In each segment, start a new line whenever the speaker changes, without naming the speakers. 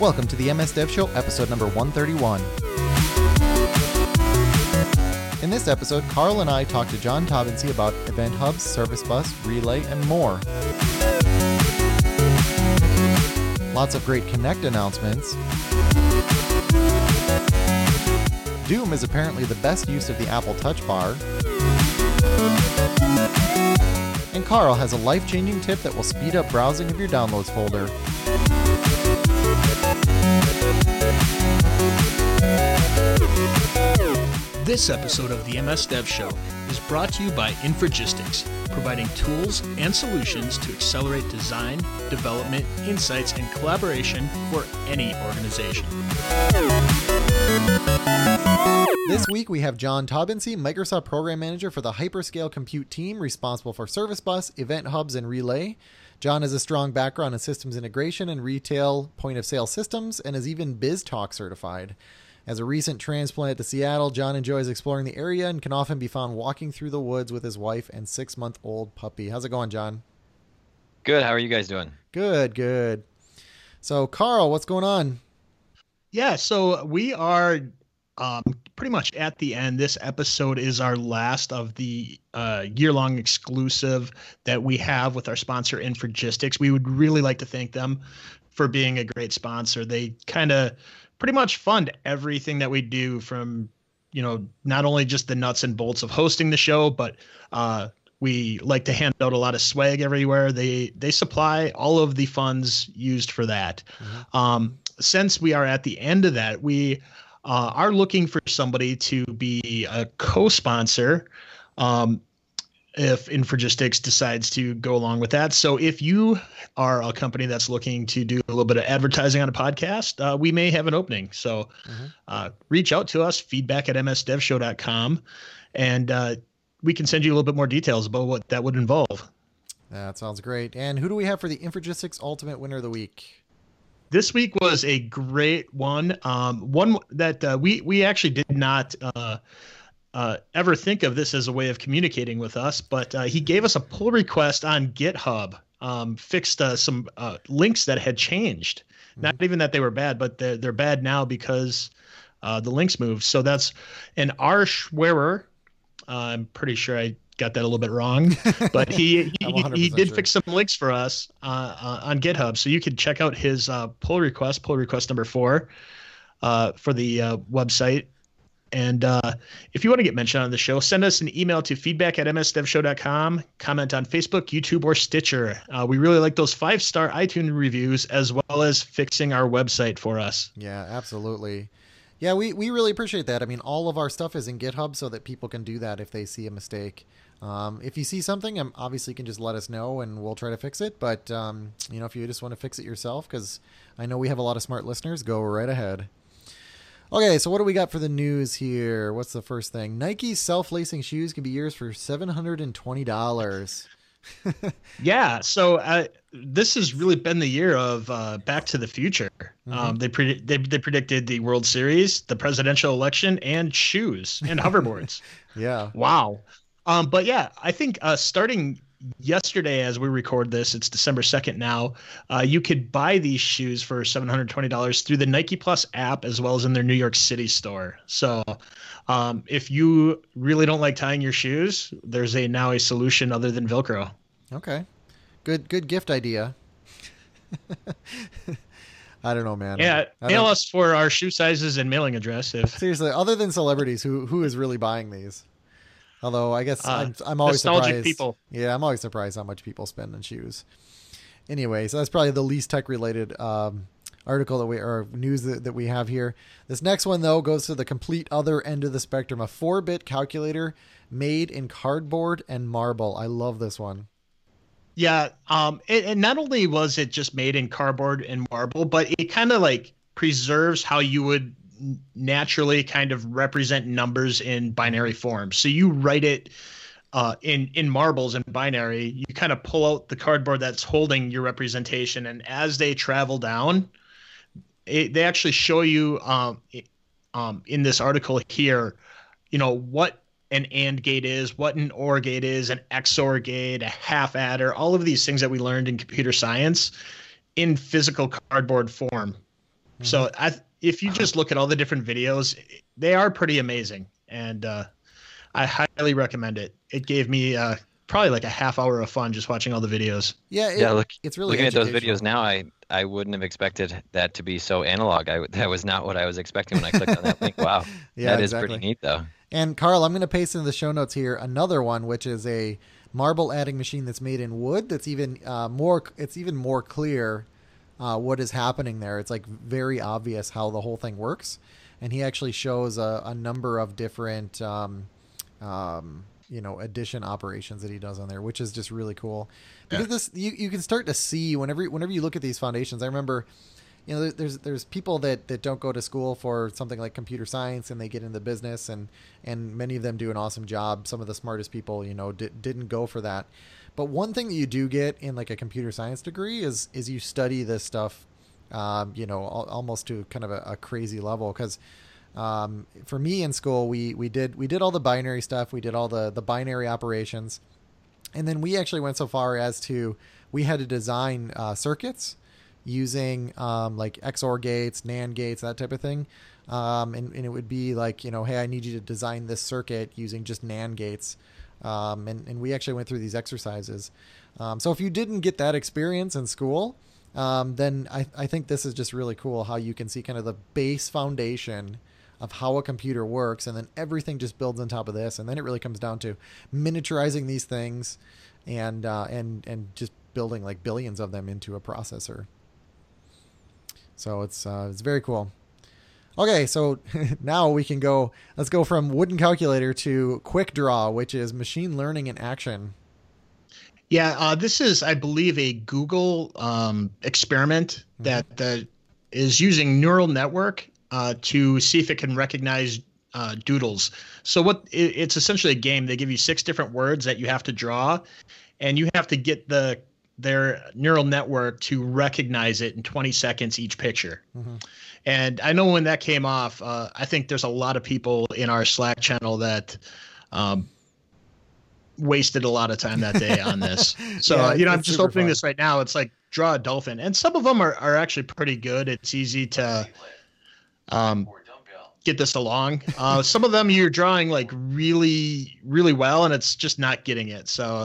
Welcome to the MS Dev Show, episode number 131. In this episode, Carl and I talk to John Taubensee about Event Hubs, Service Bus, Relay, and more. Lots of great Connect announcements. Doom is apparently the best use of the Apple Touch Bar. And Carl has a life-changing tip that will speed up browsing of your downloads folder.
This episode of the MS Dev Show is brought to you by Infragistics, providing tools and solutions to accelerate design, development, insights, and collaboration for any organization.
This week we have John Taubensee, Microsoft Program Manager for the Hyperscale Compute team, responsible for Service Bus, Event Hubs, and Relay. John has a strong background in systems integration and retail point-of-sale systems, and is even BizTalk certified. As a recent transplant to Seattle, John enjoys exploring the area and can often be found walking through the woods with his wife and 6-month-old puppy. How's it going, John?
Good. How are you guys doing?
Good. So, Carl, what's going on?
Yeah, so we are pretty much at the end. This episode is our last of the year-long exclusive that we have with our sponsor, Infragistics. We would really like to thank them for being a great sponsor. They kind of pretty much fund everything that we do, from, not only just the nuts and bolts of hosting the show, but we like to hand out a lot of swag everywhere. They supply all of the funds used for that. Mm-hmm. Since we are at the end of that, we are looking for somebody to be a co-sponsor if Infragistics decides to go along with that. So if you are a company that's looking to do a little bit of advertising on a podcast, we may have an opening. So reach out to us, feedback@msdevshow.com, and we can send you a little bit more details about what that would involve.
That sounds great. And who do we have for the Infragistics Ultimate Winner of the Week?
This week was a great one. One that we actually did not ever think of this as a way of communicating with us, but he gave us a pull request on GitHub, fixed some links that had changed. Mm-hmm. Not even that they were bad, but they're bad now because the links moved. So that's an R. Schwerer. I'm pretty sure I got that a little bit wrong, but he did fix some links for us on GitHub. So you can check out his pull request number 4 for the website. And if you want to get mentioned on the show, send us an email to feedback@msdevshow.com, comment on Facebook, YouTube, or Stitcher. We really like those 5-star iTunes reviews, as well as fixing our website for us.
Yeah, absolutely. Yeah, we really appreciate that. I mean, all of our stuff is in GitHub so that people can do that if they see a mistake. If you see something, obviously you can just let us know and we'll try to fix it. But, if you just want to fix it yourself, because I know we have a lot of smart listeners, go right ahead. Okay, so what do we got for the news here? What's the first thing? Nike's self-lacing shoes can be yours for $720.
Yeah, so this has really been the year of Back to the Future. Mm-hmm. They predicted the World Series, the presidential election, and shoes and hoverboards.
Yeah.
Wow. But yeah, I think starting yesterday, as we record this, it's December 2nd now, you could buy these shoes for $720 through the Nike Plus app, as well as in their New York City store. So if you really don't like tying your shoes, there's now a solution other than Velcro.
Okay. Good gift idea. I don't know, man.
Yeah, mail us for our shoe sizes and mailing address.
Seriously, other than celebrities, who is really buying these? Although I guess I'm always surprised.
People.
Yeah, I'm always surprised how much people spend on shoes. Anyway, so that's probably the least tech-related article or news that we have here. This next one, though, goes to the complete other end of the spectrum. A 4-bit calculator made in cardboard and marble. I love this one.
Yeah, and not only was it just made in cardboard and marble, but it kind of like preserves how you would naturally kind of represent numbers in binary form. So you write it in marbles and binary, you kind of pull out the cardboard that's holding your representation, and as they travel down, they actually show you in this article here, what an AND gate is, what an OR gate is, an XOR gate, a half adder, all of these things that we learned in computer science in physical cardboard form. So if you just look at all the different videos, they are pretty amazing. And I highly recommend it. It gave me probably like a half hour of fun just watching all the videos.
Yeah, it's really
looking at those
educational.
videos now. I wouldn't have expected that to be so analog. That was not what I was expecting when I clicked on that link. Wow,
Yeah,
that is
exactly.
pretty neat though.
And Carl, I'm going to paste in the show notes here another one, which is a marble adding machine that's made in wood. That's even more. It's even more clear what is happening there. It's like very obvious how the whole thing works, and he actually shows a number of different addition operations that he does on there, which is just really cool. Because this you can start to see whenever you look at these foundations. I remember, there's people that don't go to school for something like computer science and they get into business, and many of them do an awesome job. Some of the smartest people didn't go for that. But one thing that you do get in like a computer science degree is you study this stuff almost to kind of a crazy level. Because for me in school, we did all the binary stuff, we did all the binary operations, and then we actually went so far as to we had to design circuits using like XOR gates, NAND gates, that type of thing. And it would be like, hey, I need you to design this circuit using just NAND gates. And we actually went through these exercises. So if you didn't get that experience in school, then I think this is just really cool how you can see kind of the base foundation of how a computer works, and then everything just builds on top of this. And then it really comes down to miniaturizing these things and just building like billions of them into a processor. So it's very cool. Okay, so now let's go from wooden calculator to Quick Draw, which is machine learning in action.
Yeah, this is, I believe, a Google experiment that is using neural network to see if it can recognize doodles. So it's essentially a game. They give you 6 different words that you have to draw, and you have to get their neural network to recognize it in 20 seconds each picture. And I know when that came off, I think there's a lot of people in our Slack channel that wasted a lot of time that day on this. So, I'm just opening this right now. It's like draw a dolphin. And some of them are actually pretty good. It's easy to get this along. Some of them you're drawing like really, really well, and it's just not getting it. So,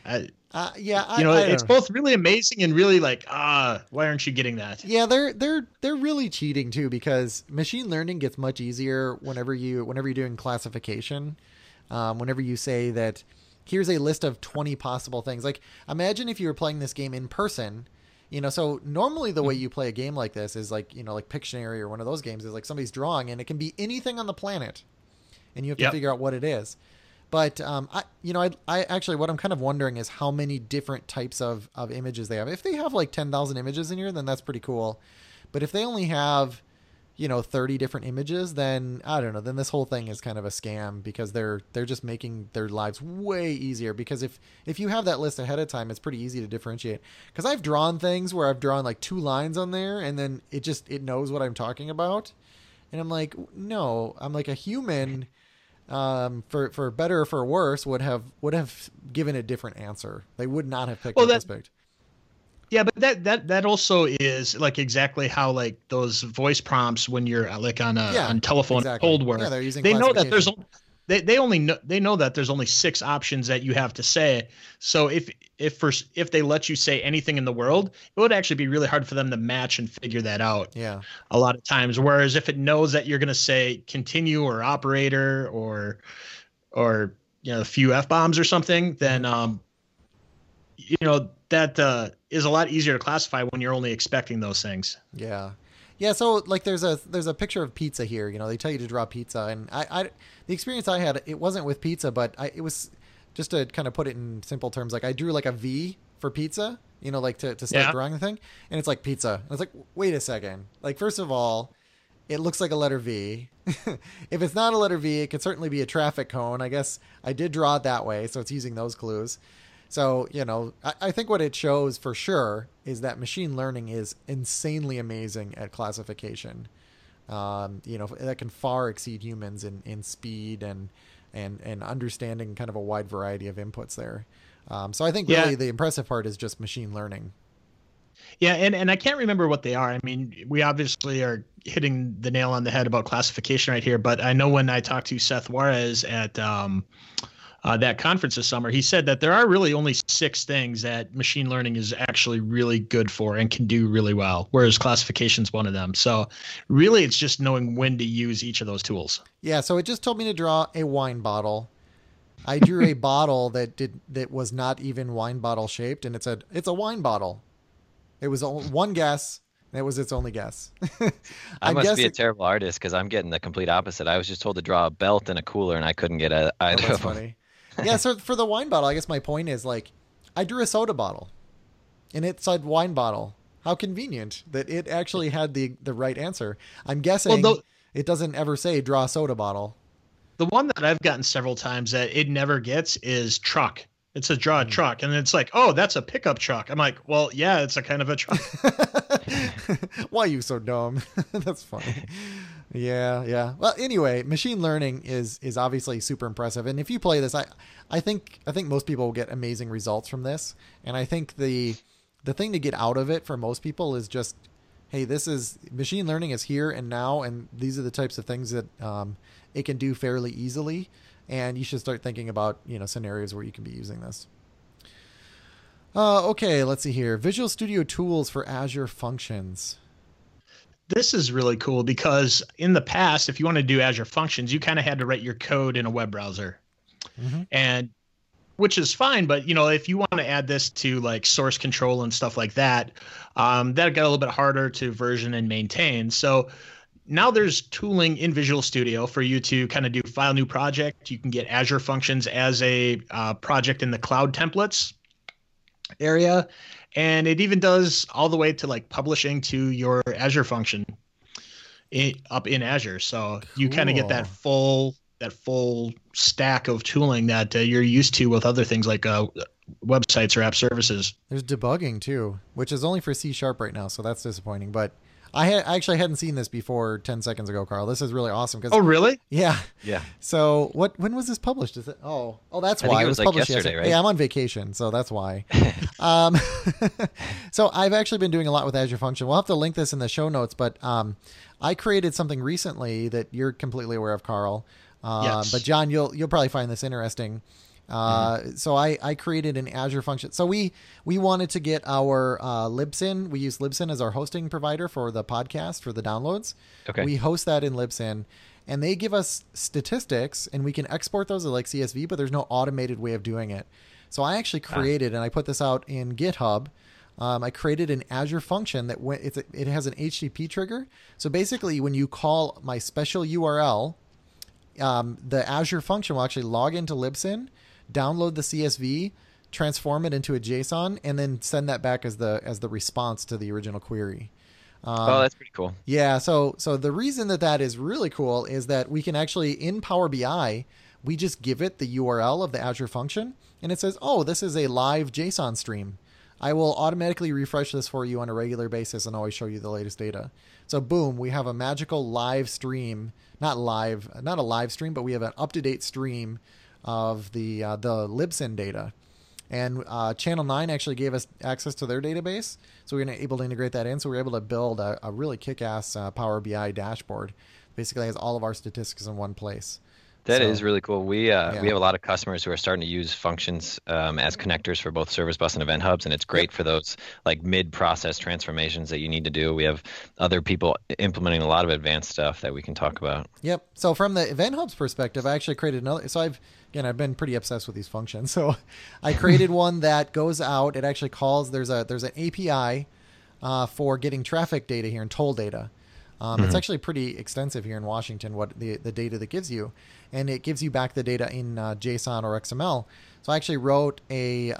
it's both really amazing and really like, why aren't you getting that?
Yeah, they're really cheating too, because machine learning gets much easier whenever you're doing classification. Whenever you say that here's a list of 20 possible things. Like, imagine if you were playing this game in person. So normally the way you play a game like this is like, like Pictionary or one of those games is like somebody's drawing and it can be anything on the planet and you have to figure out what it is. But, I actually, what I'm kind of wondering is how many different types of images they have. If they have like 10,000 images in here, then that's pretty cool. But if they only have, 30 different images, then I don't know, then this whole thing is kind of a scam, because they're just making their lives way easier. Because if you have that list ahead of time, it's pretty easy to differentiate. Because I've drawn things where I've drawn like 2 lines on there and then it knows what I'm talking about. And I'm like, no, I'm like a human, for better or for worse, would have given a different answer. They would not have picked what was picked.
Yeah, but that also is like exactly how like those voice prompts when you're like on telephone cold work.
Yeah, they're using
they know that there's they know that there's only 6 options that you have to say. So if they let you say anything in the world, it would actually be really hard for them to match and figure that out.
Yeah.
A lot of times, whereas if it knows that you're going to say continue or operator or a few F-bombs or something, then that is a lot easier to classify when you're only expecting those things.
Yeah. Yeah, so like there's a picture of pizza here. They tell you to draw pizza, and I the experience I had, it wasn't with pizza, but it was, just to kind of put it in simple terms, like I drew like a V for pizza, like to start drawing the thing, and it's like pizza. And it's like, wait a second. Like, first of all, it looks like a letter V. If it's not a letter V, it could certainly be a traffic cone. I guess I did draw it that way, so it's using those clues. So, I think what it shows for sure is that machine learning is insanely amazing at classification. That can far exceed humans in speed and understanding kind of a wide variety of inputs there. So I think really the impressive part is just machine learning.
Yeah, and I can't remember what they are. I mean, we obviously are hitting the nail on the head about classification right here, but I know when I talked to Seth Juarez at that conference this summer, he said that there are really only 6 things that machine learning is actually really good for and can do really well, whereas classification is one of them. So really, it's just knowing when to use each of those tools.
Yeah, so it just told me to draw a wine bottle. I drew a bottle that was not even wine bottle shaped, and it said it's a wine bottle. It was one guess. And it was its only guess.
I must be a terrible artist because I'm getting the complete opposite. I was just told to draw a belt and a cooler, and I couldn't get either of them.
Funny. Yeah, so for the wine bottle, I guess my point is, like, I drew a soda bottle, and it said wine bottle. How convenient that it actually had the right answer. I'm guessing it doesn't ever say draw a soda bottle.
The one that I've gotten several times that it never gets is truck. It says draw a truck, and it's like, oh, that's a pickup truck. I'm like, well, yeah, it's a kind of a truck.
Why are you so dumb? That's funny. Yeah. Well, anyway, machine learning is obviously super impressive, and if you play this, I think most people will get amazing results from this, and I think the thing to get out of it for most people is just, hey, this is machine learning is here and now, and these are the types of things that it can do fairly easily. And you should start thinking about, scenarios where you can be using this. Okay, let's see here. Visual Studio tools for Azure Functions.
This is really cool because in the past, if you want to do Azure Functions, you kind of had to write your code in a web browser. Mm-hmm. And which is fine, but if you want to add this to like source control and stuff like that, that got a little bit harder to version and maintain. So now there's tooling in Visual Studio for you to kind of do file new project. You can get Azure Functions as a project in the cloud templates area. And it even does all the way to like publishing to your Azure function up in Azure. So you kind of get that full stack of tooling that you're used to with other things like websites or app services.
There's debugging too, which is only for C# right now. So that's disappointing, but I actually hadn't seen this before 10 seconds ago, Carl. This is really awesome.
Oh, really?
Yeah.
Yeah.
So when was this published? Is it? Oh, that's why.
I think it was like
published
yesterday, right?
Yeah, I'm on vacation, so that's why. So I've actually been doing a lot with Azure Function. We'll have to link this in the show notes, but I created something recently that you're completely aware of, Carl.
Yes.
But John, you'll probably find this interesting. So I created an Azure function. So we wanted to get our Libsyn. We use Libsyn as our hosting provider for the podcast, for the downloads.
Okay.
We host that in Libsyn, and they give us statistics, and we can export those as like CSV, but there's no automated way of doing it. So I actually created, and I put this out in GitHub. I created an Azure function that it has an HTTP trigger. So basically, when you call my special URL, the Azure function will actually log into Libsyn, download the CSV, transform it into a JSON, and then send that back as the response to the original query.
That's pretty cool.
Yeah. So the reason that is really cool is that we can actually, in Power BI, we just give it the URL of the Azure function, and it says, oh, this is a live JSON stream. I will automatically refresh this for you on a regular basis and always show you the latest data. So boom, we have a magical live stream, not a live stream, but we have an up-to-date stream of the Libsyn data. And Channel 9 actually gave us access to their database, so we were able to integrate that in. So we were able to build a really kick-ass Power BI dashboard. Basically has all of our statistics in one place.
That is really cool. We have a lot of customers who are starting to use functions as connectors for both Service Bus and Event Hubs, and it's great for those like mid-process transformations that you need to do. We have other people implementing a lot of advanced stuff that we can talk about. Yep.
So from the Event Hubs perspective, I actually created another. So I've been pretty obsessed with these functions. So I created one that goes out. It actually calls. There's an API for getting traffic data here and toll data. It's actually pretty extensive here in Washington, what the data that gives you, and it gives you back the data in JSON or XML. So I actually wrote a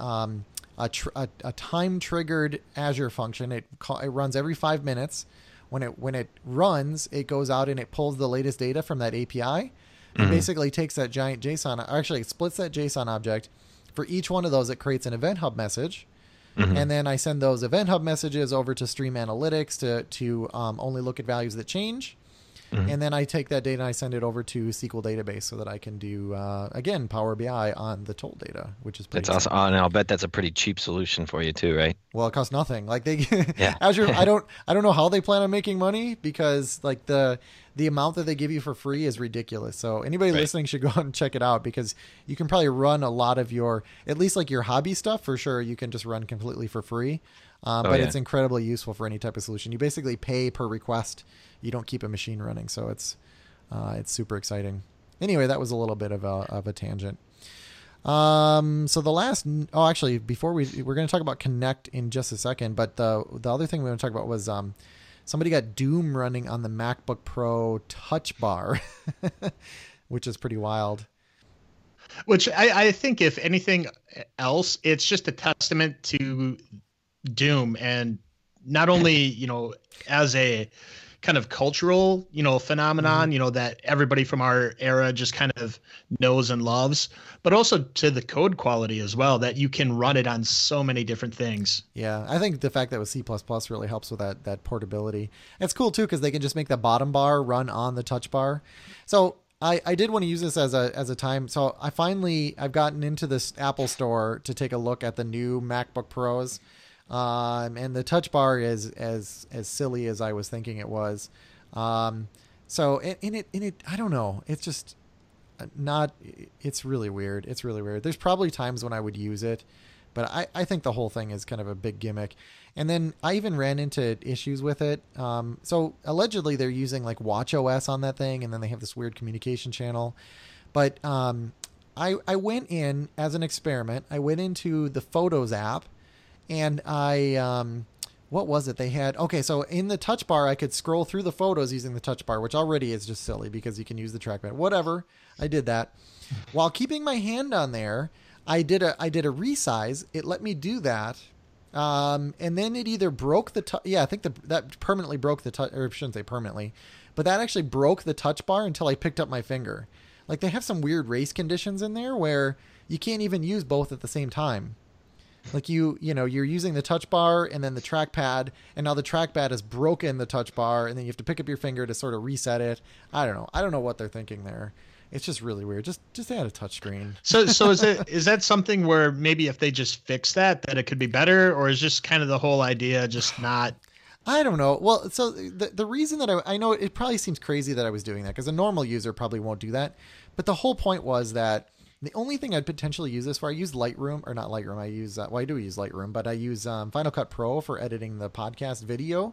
time triggered Azure function. It runs every 5 minutes. When it runs, it goes out and it pulls the latest data from that API. It basically takes that giant JSON, actually it splits that JSON object. For each one of those, it creates an Event Hub message. And then I send those Event Hub messages over to Stream Analytics to only look at values that change. And then I take that data and I send it over to SQL database so that I can do, again, Power BI on the toll data, which is pretty
That's awesome. And I'll bet that's a pretty cheap solution for you too, right?
Well, it costs nothing. Like
Yeah.
Azure, I don't know how they plan on making money, because like the amount that they give you for free is ridiculous. So anybody listening should go out and check it out, because you can probably run a lot of your, at least like your hobby stuff for sure, you can just run completely for free. But it's incredibly useful for any type of solution. You basically pay per request. You don't keep a machine running. So it's super exciting. Anyway, that was a little bit of a tangent. So the last, actually, before we're going to talk about Connect in just a second, but the other thing we want to talk about was, somebody got Doom running on the MacBook Pro Touch Bar, which is pretty wild.
Which I think, if anything else, it's just a testament to Doom, and not only, as a kind of cultural, phenomenon, that everybody from our era just kind of knows and loves, but also to the code quality as well, that you can run it on so many different things.
Yeah, I think the fact that it was C++ really helps with that portability. It's cool too, because they can just make the bottom bar run on the touch bar. So I did want to use this as a time. So I've gotten into this Apple store to take a look at the new MacBook Pros. And the touch bar is as silly as I was thinking it was. So in it, I don't know. It's just it's really weird. It's really weird. There's probably times when I would use it, but I think the whole thing is kind of a big gimmick. And then I even ran into issues with it. So allegedly they're using like WatchOS on that thing, and then they have this weird communication channel. But I went in as an experiment. I went into the Photos app, and what was it they had? Okay, so in the touch bar, I could scroll through the photos using the touch bar, which already is just silly because you can use the trackpad. Whatever, I did that. While keeping my hand on there, I did a resize. It let me do that, and then it either broke the I think that permanently broke the touch, or I shouldn't say permanently, but that actually broke the touch bar until I picked up my finger. Like, they have some weird race conditions in there where you can't even use both at the same time. Like you're using the touch bar and then the trackpad, and now the trackpad has broken the touch bar, and then you have to pick up your finger to sort of reset it. I don't know what they're thinking there. It's just really weird. Just add a touch screen.
So is that something where maybe if they just fix that it could be better, or is just kind of the whole idea just not?
I don't know. Well, so the reason that I know it probably seems crazy that I was doing that, because a normal user probably won't do that. But the whole point was that the only thing I'd potentially use this for, I use Lightroom, or not Lightroom. I use, I do use Lightroom, but I use Final Cut Pro for editing the podcast video.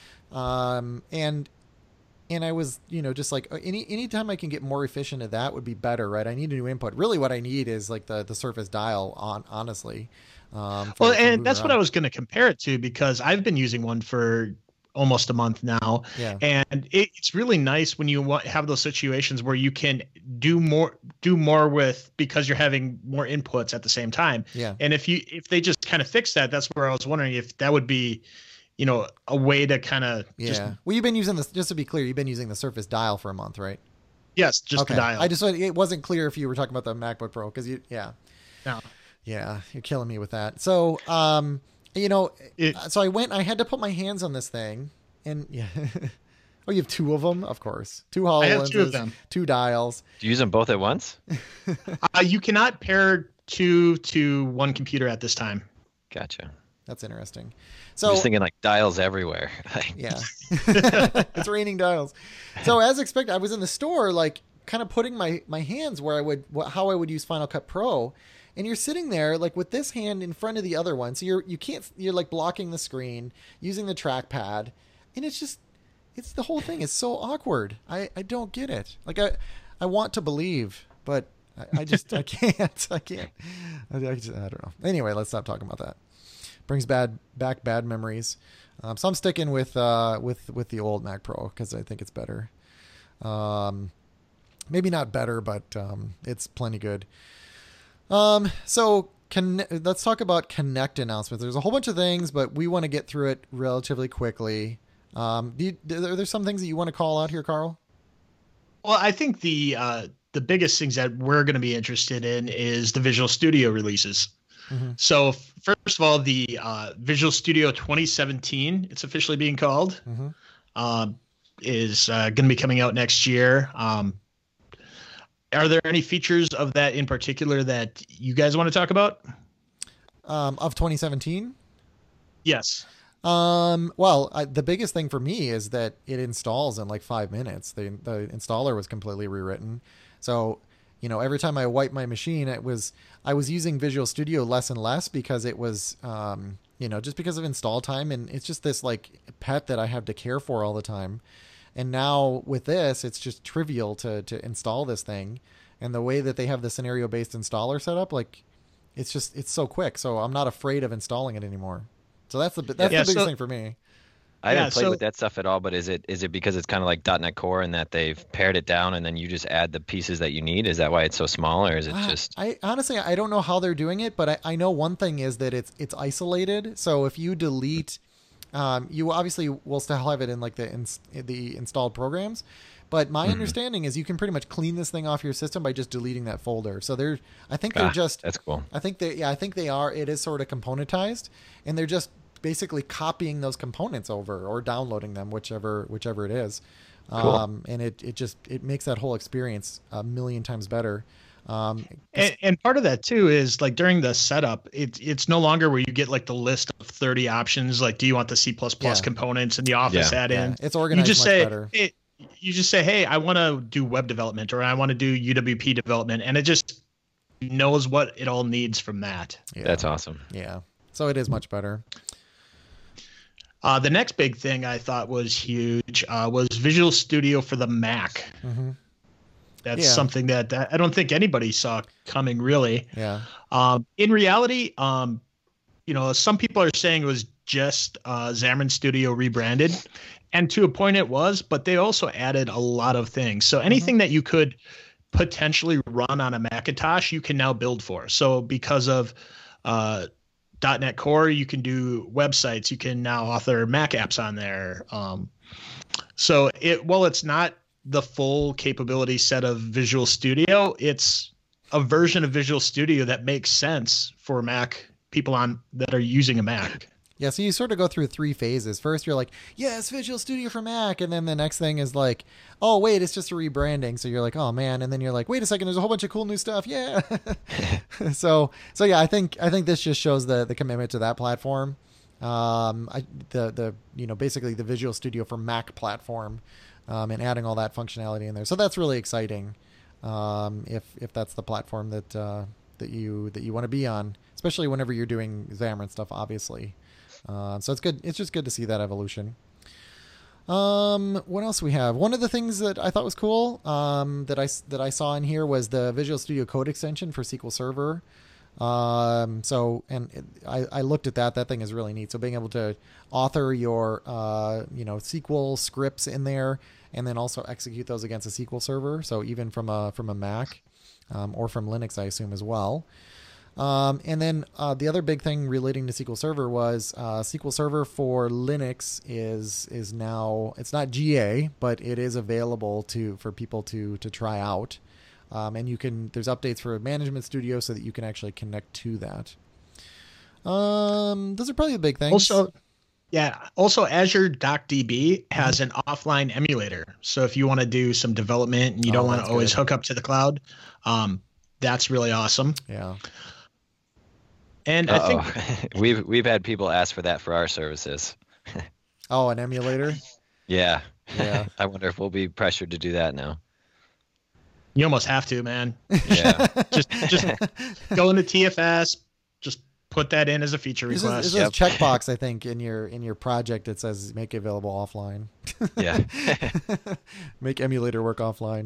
And I was, just like anytime I can get more efficient at that would be better, right? I need a new input. Really what I need is like the Surface Dial honestly.
Well, and that's what I was going to compare it to, because I've been using one for almost a month now.
Yeah.
And it's really nice when you have those situations where you can do more with, because you're having more inputs at the same time.
Yeah.
And if they just kind of fix that, that's where I was wondering if that would be, a way to kind of
Well, you've been using this, just to be clear, you've been using the Surface Dial for a month, right?
Yes, just the dial.
It wasn't clear if you were talking about the MacBook Pro, because
No.
Yeah, you're killing me with that. So, so I had to put my hands on this thing, and yeah. Oh, you have two of them? Of course. Two HoloLenses, I have two of them. Two dials.
Do you use them both at once?
You cannot pair two to one computer at this time.
Gotcha.
That's interesting. So
I'm just thinking like dials everywhere.
Yeah. It's raining dials. So as expected, I was in the store, like kind of putting my hands where how I would use Final Cut Pro. And you're sitting there like with this hand in front of the other one. So you're like blocking the screen using the trackpad. And it's the whole thing is so awkward. I don't get it. Like I want to believe, but I can't. I don't know. Anyway, let's stop talking about that. Brings back bad memories. So I'm sticking with the old Mac Pro because I think it's better. Maybe not better, but it's plenty good. So let's talk about Connect announcements. There's a whole bunch of things, but we want to get through it relatively quickly. Are there some things that you want to call out here, Carl?
Well, I think the biggest things that we're going to be interested in is the Visual Studio releases. Mm-hmm. So first of all, the Visual Studio 2017, it's officially being called. Mm-hmm. is going to be coming out next year. Are there any features of that in particular that you guys want to talk about?
Of 2017?
Yes.
The biggest thing for me is that it installs in like 5 minutes. The installer was completely rewritten. So, every time I wipe my machine, I was using Visual Studio less and less because it was, just because of install time. And it's just this like pet that I have to care for all the time. And now with this, it's just trivial to install this thing. And the way that they have the scenario-based installer set up, like it's so quick. So I'm not afraid of installing it anymore. So that's the biggest thing for me.
I haven't played with that stuff at all, but is it because it's kind of like .NET Core and that they've pared it down and then you just add the pieces that you need? Is that why it's so small, or is it just?
I honestly don't know how they're doing it, but I know one thing is that it's isolated. So if you delete, you obviously will still have it in like the installed programs. But my understanding is you can pretty much clean this thing off your system by just deleting that folder. So I think they're just.
That's cool.
I think they are. It is sort of componentized, and they're just basically copying those components over or downloading them, whichever it is.
Cool.
And it makes that whole experience a million times better.
And part of that too is like during the setup, it's no longer where you get like the list of 30 options. Like, do you want the C++ components and the Office add-in?
It's organized much better.
You just say, hey, I want to do web development or I want to do UWP development, and it just knows what it all needs from that.
Yeah.
That's awesome.
Yeah. So it is much better.
The next big thing I thought was huge was Visual Studio for the Mac.
Mm-hmm.
That's something that I don't think anybody saw coming, really.
Yeah.
In reality, some people are saying it was just Xamarin Studio rebranded, and to a point it was, but they also added a lot of things. So anything that you could potentially run on a Macintosh, you can now build for. So because of .NET Core, you can do websites. You can now author Mac apps on there. While it's not the full capability set of Visual Studio, it's a version of Visual Studio that makes sense for Mac people that are using a Mac.
Yeah, so you sort of go through 3 phases. First, you're like, yes, Visual Studio for Mac. And then the next thing is like, oh, wait, it's just a rebranding. So you're like, oh, man. And then you're like, wait a second, there's a whole bunch of cool new stuff. Yeah. So yeah, I think this just shows the commitment to that platform. Basically the Visual Studio for Mac platform, and adding all that functionality in there. So that's really exciting. If that's the platform that you want to be on, especially whenever you're doing Xamarin stuff, obviously. So it's good. It's just good to see that evolution. What else we have? One of the things that I thought was cool, that I saw in here was the Visual Studio Code extension for SQL Server. I looked at that. That thing is really neat. So being able to author your, SQL scripts in there, and then also execute those against a SQL Server. So even from a Mac, or from Linux, I assume as well. And then the other big thing relating to SQL Server was SQL Server for Linux is now, it's not GA, but it is available for people to try out. And there's updates for Management Studio so that you can actually connect to that. Those are probably the big things.
Also Azure DocDB has an offline emulator. So if you want to do some development and you don't want to always hook up to the cloud, that's really awesome.
Yeah.
And I think
we've had people ask for that for our services.
Oh, an emulator?
Yeah.
Yeah.
I wonder if we'll be pressured to do that now.
You almost have to, man.
Yeah.
just go into TFS, just put that in as a feature request.
There's a checkbox, I think, in your project. It says make available offline.
Yeah.
Make emulator work offline.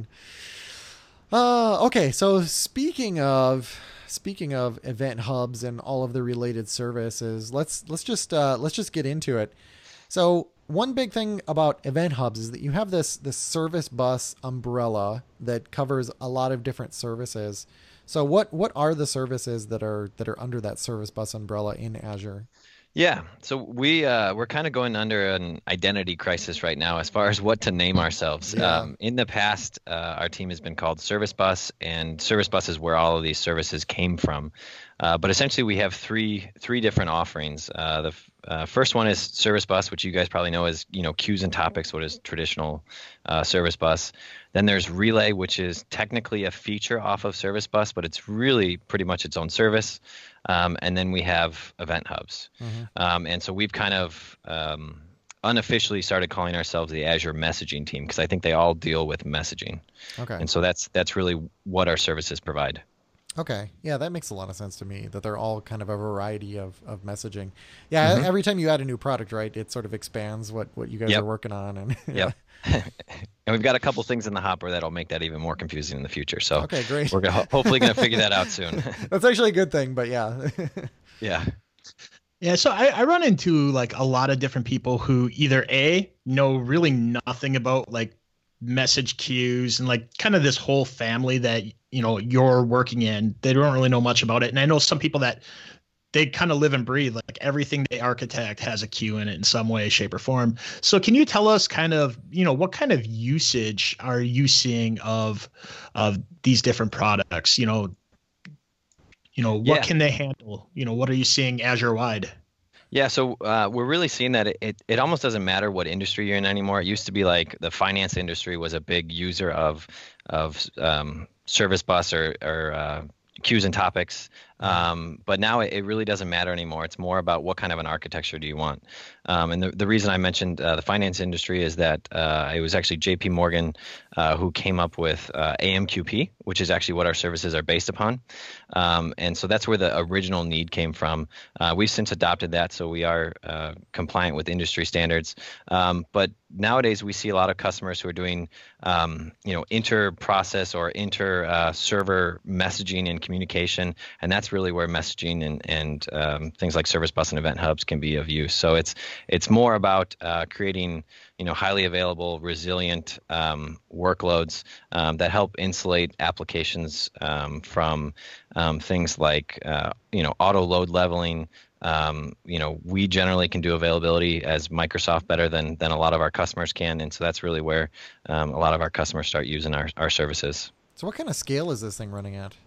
Okay, so speaking of event hubs and all of the related services, let's just get into it. So one big thing about event hubs is that you have this service bus umbrella that covers a lot of different services. So what are the services that are under that service bus umbrella in Azure?
Yeah, so we're kind of going under an identity crisis right now as far as what to name ourselves.
Yeah.
In the past, our team has been called Service Bus, and Service Bus is where all of these services came from. But essentially, we have three different offerings. first one is Service Bus, which you guys probably know as queues and topics, what is traditional Service Bus. Then there's Relay, which is technically a feature off of Service Bus, but it's really pretty much its own service. And then we have Event Hubs. And so we've kind of unofficially started calling ourselves the Azure messaging team, because I think they all deal with messaging.
Okay.
And so that's really what our services provide.
Okay. Yeah, that makes a lot of sense to me, that they're all kind of a variety of messaging. Yeah, every time you add a new product, right, it sort of expands what you guys are working on. And
yeah. And we've got a couple things in the hopper that'll make that even more confusing in the future. So
okay, great.
We're hopefully going to figure that out soon.
That's actually a good thing, but yeah.
Yeah.
Yeah, so I run into like a lot of different people who either know really nothing about like message queues and like kind of this whole family that you're working in. They don't really know much about it. And I know some people that they kind of live and breathe, like everything they architect has a queue in it in some way, shape, or form. So can you tell us kind of, what kind of usage are you seeing of these different products? What can they handle? What are you seeing Azure wide?
Yeah, so we're really seeing that it almost doesn't matter what industry you're in anymore. It used to be like the finance industry was a big user of Service Bus or queues and topics. But now it really doesn't matter anymore. It's more about what kind of an architecture do you want. And the reason I mentioned the finance industry is that it was actually JP Morgan who came up with AMQP, which is actually what our services are based upon. And so that's where the original need came from. We've since adopted that, so we are compliant with industry standards. But nowadays we see a lot of customers who are doing inter-process or inter-server messaging and communication, and that's really where messaging and things like Service Bus and Event Hubs can be of use. So it's more about creating highly available, resilient workloads that help insulate applications from things like auto load leveling. We generally can do availability as Microsoft better than a lot of our customers can, and so that's really where a lot of our customers start using our services.
So what kind of scale is this thing running at?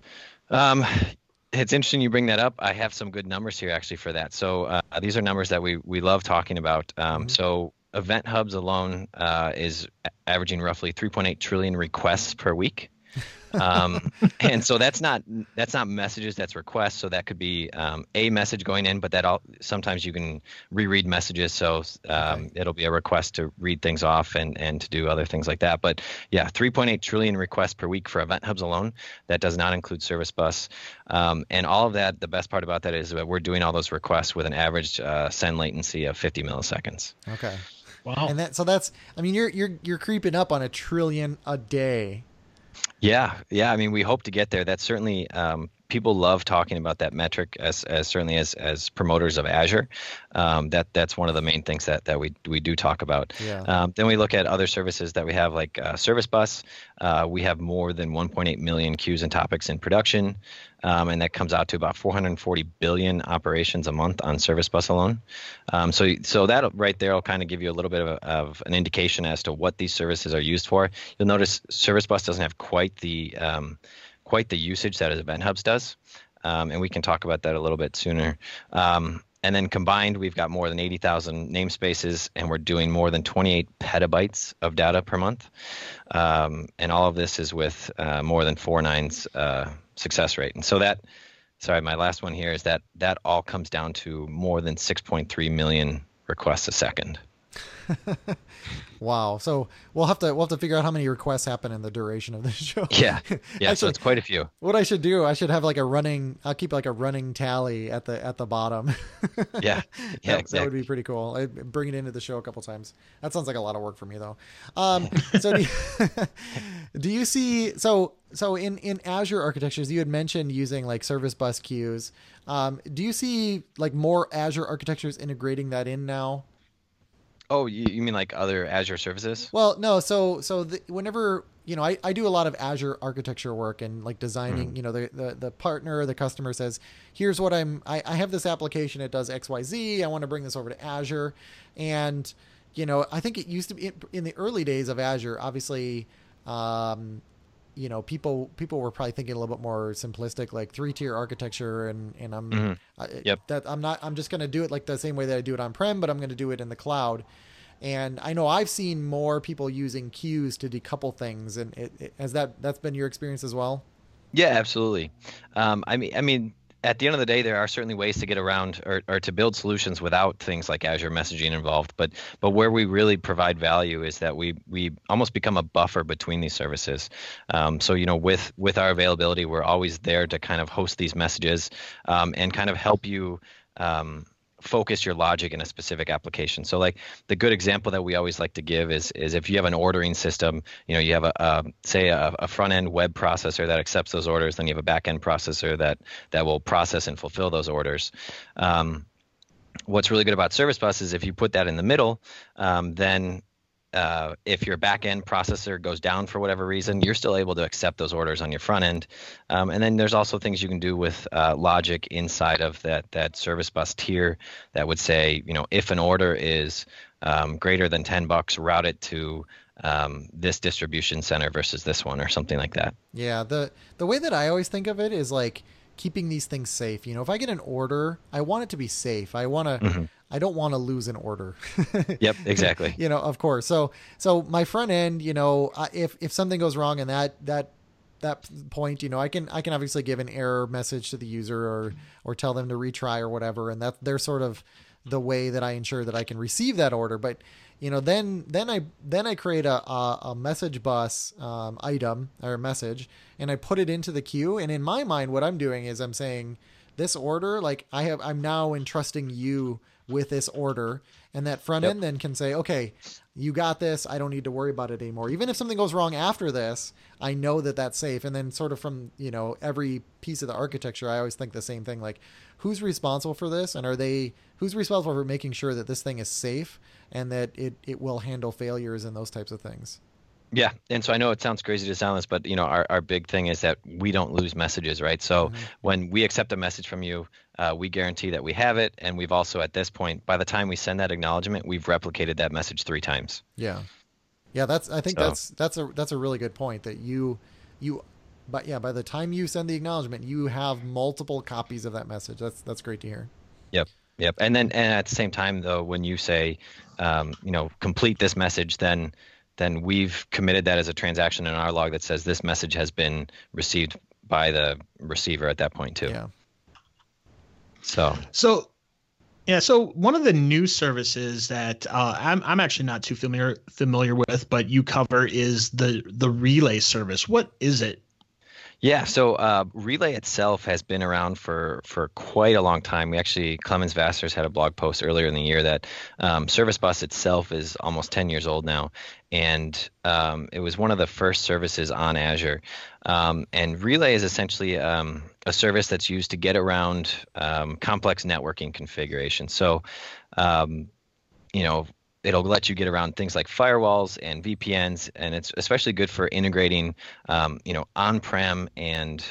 It's interesting you bring that up. I have some good numbers here actually for that. So these are numbers that we love talking about. So Event Hubs alone is averaging roughly 3.8 trillion requests per week. And so that's not messages, that's requests. So that could be a message going in, but sometimes you can reread messages. So it'll be a request to read things off and to do other things like that. But yeah, 3.8 trillion requests per week for Event Hubs alone. That does not include Service Bus. And all of that, the best part about that is that we're doing all those requests with an average send latency of 50 milliseconds.
Okay.
Wow.
And that's you're creeping up on 1 trillion a day.
Yeah. I mean, we hope to get there. That's certainly people love talking about that metric as certainly as promoters of Azure. That's one of the main things that we do talk about.
Yeah.
Then we look at other services that we have, like Service Bus. We have more than 1.8 million queues and topics in production, and that comes out to about 440 billion operations a month on Service Bus alone. So that right there will kind of give you a little bit of an indication as to what these services are used for. You'll notice Service Bus doesn't have quite the usage that Event Hubs does, and we can talk about that a little bit sooner. And then combined, we've got more than 80,000 namespaces, and we're doing more than 28 petabytes of data per month. And all of this is with more than 4 nines success rate. And so my last one here is that all comes down to more than 6.3 million requests a second.
Wow. So we'll have to figure out how many requests happen in the duration of this show.
Yeah. So it's quite a few.
What I should do, I should have I'll keep like a running tally at the bottom.
Yeah.
That
Exactly.
would be pretty cool. I'd bring it into the show a couple times. That sounds like a lot of work for me though. So do you see, so in Azure architectures, you had mentioned using like Service Bus queues. Do you see like more Azure architectures integrating that in now?
Oh, you mean like other Azure services?
Well, no. So whenever, I do a lot of Azure architecture work and like designing, the partner, the customer says, here's what I have this application. It does X, Y, Z. I want to bring this over to Azure. And, I think it used to be in the early days of Azure, obviously, people were probably thinking a little bit more simplistic, like 3-tier architecture, and
Yep.
I'm just going to do it like the same way that I do it on prem, but I'm going to do it in the cloud. And I know I've seen more people using queues to decouple things, and that's been your experience as well?
Yeah, absolutely. I mean, at the end of the day, there are certainly ways to get around or to build solutions without things like Azure messaging involved. But where we really provide value is that we almost become a buffer between these services. So with our availability, we're always there to kind of host these messages and kind of help you. Focus your logic in a specific application. So like the good example that we always like to give is if you have an ordering system, you have a front end web processor that accepts those orders, then you have a back end processor that will process and fulfill those orders. What's really good about Service Bus is if you put that in the middle, then if your back-end processor goes down for whatever reason, you're still able to accept those orders on your front end. And then there's also things you can do with logic inside of that Service Bus tier that would say, if an order is greater than $10, route it to this distribution center versus this one or something like that.
Yeah, the way that I always think of it is like keeping these things safe. If I get an order, I want it to be safe. I don't want to lose an order.
Yep, exactly.
Of course. So my front end, if something goes wrong in that point, I can obviously give an error message to the user or tell them to retry or whatever, and they're sort of the way that I ensure that I can receive that order. But then I create a message bus item or message, and I put it into the queue. And in my mind, what I'm doing is I'm saying this order, like I'm now entrusting you with this order, and that front end then can say, okay, you got this. I don't need to worry about it anymore. Even if something goes wrong after this, I know that that's safe. And then sort of from, every piece of the architecture, I always think the same thing, like who's responsible for this? And who's responsible for making sure that this thing is safe and that it will handle failures and those types of things?
Yeah, and so I know it sounds crazy to sound this, but our big thing is that we don't lose messages, right? So when we accept a message from you, we guarantee that we have it, and we've also at this point, by the time we send that acknowledgement, we've replicated that message 3 times.
Yeah, that's a really good point that by the time you send the acknowledgement, you have multiple copies of that message. That's great to hear.
Yep, and at the same time though, when you say, complete this message, then we've committed that as a transaction in our log that says this message has been received by the receiver at that point too.
Yeah.
So one of the new services that I'm actually not too familiar with, but you cover is the Relay service. What is it?
Yeah, so Relay itself has been around for quite a long time. Clemens Vassars had a blog post earlier in the year that Service Bus itself is almost 10 years old now, and it was one of the first services on Azure. And Relay is essentially a service that's used to get around complex networking configuration. So, it'll let you get around things like firewalls and VPNs, and it's especially good for integrating, on-prem and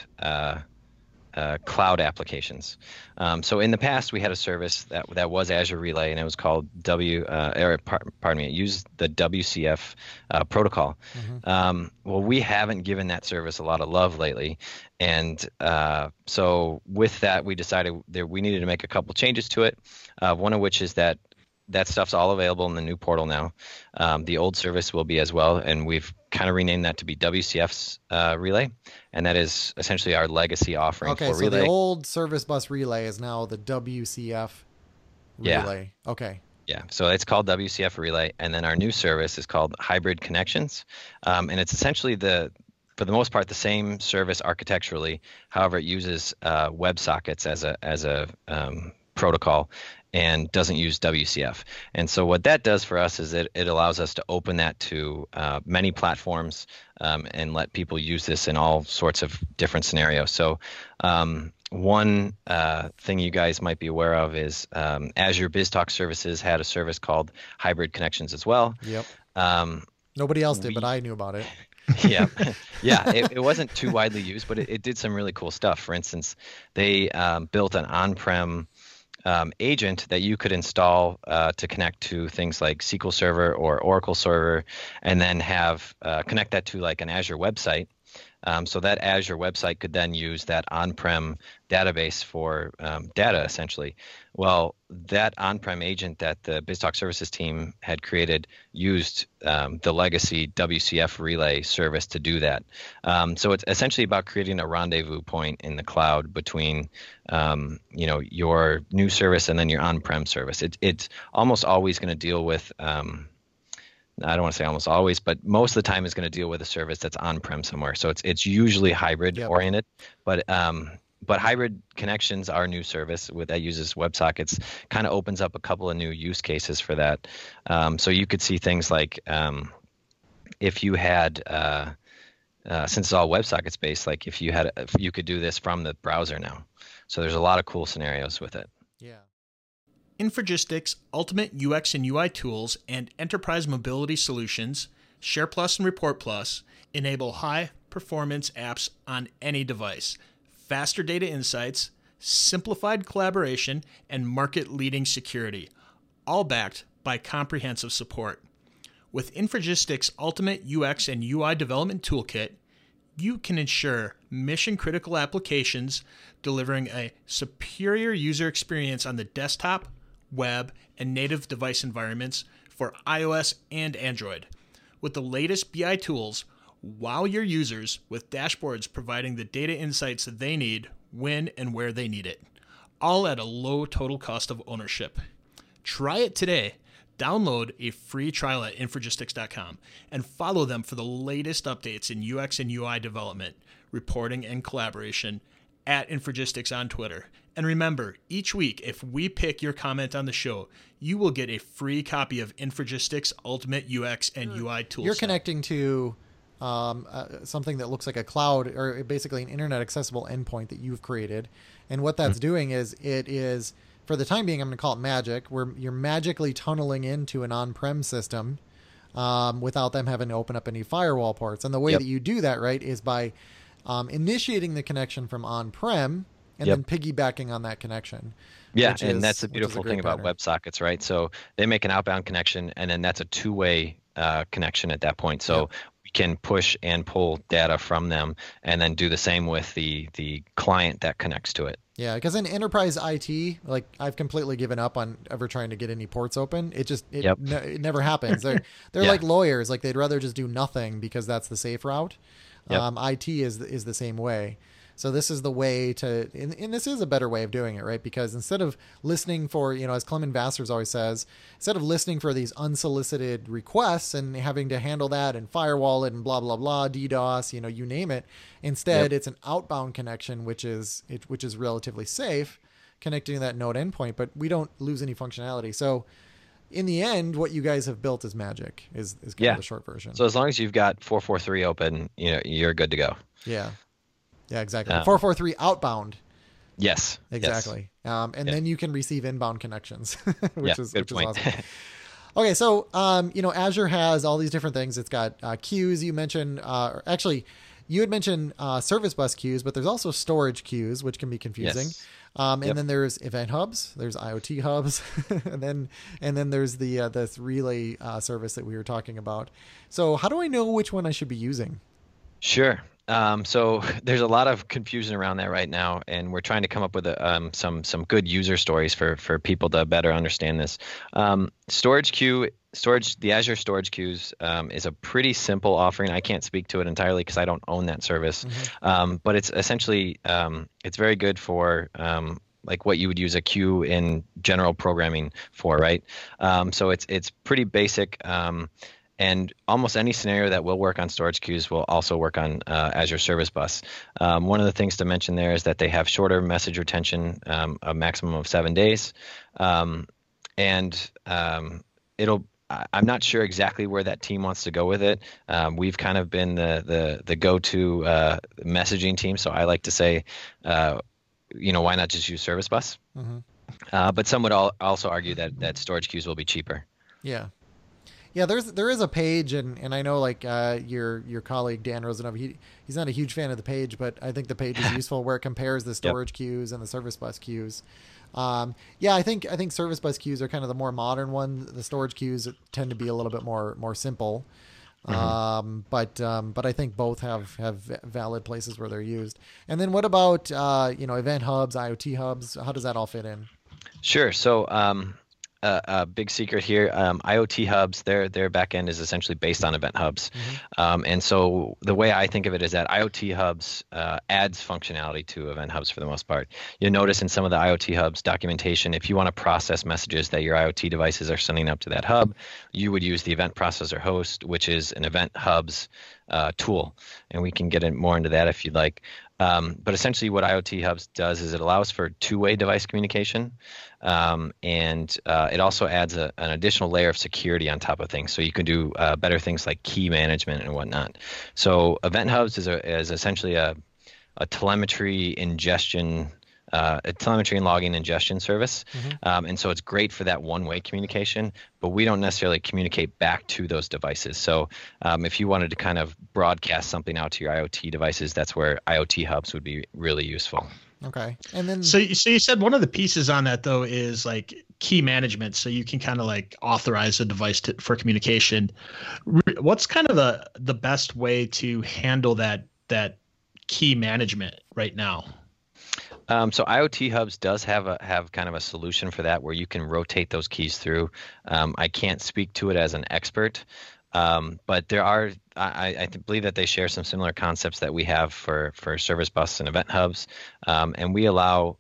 cloud applications. So in the past, we had a service that was Azure Relay, and it was called it used the WCF protocol. Well, we haven't given that service a lot of love lately, and so with that, we decided that we needed to make a couple changes to it. One of which is that stuff's all available in the new portal now. The old service will be as well, and we've kind of renamed that to be WCF's Relay, and that is essentially our legacy offering for Relay.
Okay, so the old Service Bus Relay is now the WCF Relay.
Yeah.
Okay.
Yeah, so it's called WCF Relay, and then our new service is called Hybrid Connections, and it's essentially for the most part, the same service architecturally. However, it uses WebSockets as a protocol and doesn't use WCF. And so what that does for us is it allows us to open that to many platforms and let people use this in all sorts of different scenarios. So one thing you guys might be aware of is Azure BizTalk Services had a service called Hybrid Connections as well.
Yep. Nobody else did, but I knew about it.
Yeah. It wasn't too widely used, but it did some really cool stuff. For instance, they built an on-prem agent that you could install to connect to things like SQL Server or Oracle Server, and then have connect that to like an Azure website. So that Azure website could then use that on-prem database for data, essentially. Well, that on-prem agent that the BizTalk Services team had created used the legacy WCF Relay service to do that. So it's essentially about creating a rendezvous point in the cloud between your new service and then your on-prem service. It's almost always going to deal with I don't want to say almost always, but most of the time is going to deal with a service that's on-prem somewhere. So it's usually hybrid oriented, but hybrid connections, our new service that uses WebSockets, kind of opens up a couple of new use cases for that. So you could see things like if you had since it's all WebSockets based, like if you could do this from the browser now. So there's a lot of cool scenarios with it.
Yeah.
Infragistics' ultimate UX and UI tools and enterprise mobility solutions, SharePlus and ReportPlus, enable high-performance apps on any device, faster data insights, simplified collaboration, and market-leading security, all backed by comprehensive support. With Infragistics' ultimate UX and UI development toolkit, you can ensure mission-critical applications delivering a superior user experience on the desktop, web, and native device environments for iOS and Android. With the latest BI tools, wow your users with dashboards providing the data insights that they need when and where they need it, all at a low total cost of ownership. Try it today. Download a free trial at Infragistics.com and follow them for the latest updates in UX and UI development, reporting, and collaboration at Infragistics on Twitter. And remember, each week, if we pick your comment on the show, you will get a free copy of Infragistics Ultimate UX and UI Toolset.
You're connecting to something that looks like a cloud, or basically an internet accessible endpoint that you've created. And what that's doing is, it is, for the time being, I'm going to call it magic, where you're magically tunneling into an on-prem system without them having to open up any firewall ports. And the way that you do that, right, is by initiating the connection from on-prem and then piggybacking on that connection.
Yeah, and that's the beautiful thing about WebSockets, right? So they make an outbound connection, and then that's a two-way connection at that point. So we can push and pull data from them, and then do the same with the client that connects to it.
Yeah, because in enterprise IT, like, I've completely given up on ever trying to get any ports open. It never happens. They're like lawyers, like they'd rather just do nothing because that's the safe route. IT is the same way. So this is the way to, and this is a better way of doing it, right? Because instead of listening for, as Clement Vassars always says, instead of listening for these unsolicited requests and having to handle that and firewall it and blah, blah, blah, DDoS, you name it. Instead, it's an outbound connection, which is relatively safe, connecting to that node endpoint, but we don't lose any functionality. So in the end, what you guys have built is magic, is kind of the short version.
So as long as you've got 443 open, you're good to go.
Yeah. Yeah, exactly. 443 outbound.
Yes.
Exactly.
Yes.
Then you can receive inbound connections, which is awesome. Okay, so Azure has all these different things. It's got queues. You mentioned, actually, you had mentioned service bus queues, but there's also storage queues, which can be confusing.
Yes.
And then there's event hubs, there's IoT hubs, and then there's this relay service that we were talking about. So how do I know which one I should be using?
Sure. So there's a lot of confusion around that right now, and we're trying to come up with some good user stories for people to better understand this. The Azure Storage Queues is a pretty simple offering. I can't speak to it entirely because I don't own that service, but it's essentially it's very good for like what you would use a queue in general programming for, right? So it's pretty basic. And almost any scenario that will work on storage queues will also work on Azure Service Bus. One of the things to mention there is that they have shorter message retention, a maximum of 7 days. I'm not sure exactly where that team wants to go with it. We've kind of been the go-to messaging team, so I like to say, why not just use Service Bus? But some would also argue that storage queues will be cheaper.
Yeah. Yeah, there is a page, and I know, like, your colleague Dan Rosenov, he's not a huge fan of the page, but I think the page is useful where it compares the storage queues and the service bus queues. I think service bus queues are kind of the more modern one. The storage queues tend to be a little bit more simple. But I think both have valid places where they're used. And then what about event hubs, IoT hubs? How does that all fit in?
Sure. So a big secret here, IoT hubs, their backend is essentially based on event hubs. And so the way I think of it is that IoT hubs adds functionality to event hubs for the most part. You'll notice in some of the IoT hubs documentation, if you want to process messages that your IoT devices are sending up to that hub, you would use the event processor host, which is an event hubs tool. And we can get more into that if you'd like. But essentially what IoT hubs does is it allows for two-way device communication. And it also adds an additional layer of security on top of things. So you can do better things like key management and whatnot. So Event Hubs is essentially a telemetry ingestion, a telemetry and logging ingestion service. And so it's great for that one-way communication, but we don't necessarily communicate back to those devices. So if you wanted to kind of broadcast something out to your IoT devices, that's where IoT hubs would be really useful.
Okay. And then
so you said one of the pieces on that though is like key management, so you can kind of like authorize a device for communication. What's kind of the best way to handle that key management right now?
So IoT Hubs does have kind of a solution for that where you can rotate those keys through. I can't speak to it as an expert, but there are, I believe that they share some similar concepts that we have for Service Bus and Event Hubs, and we allow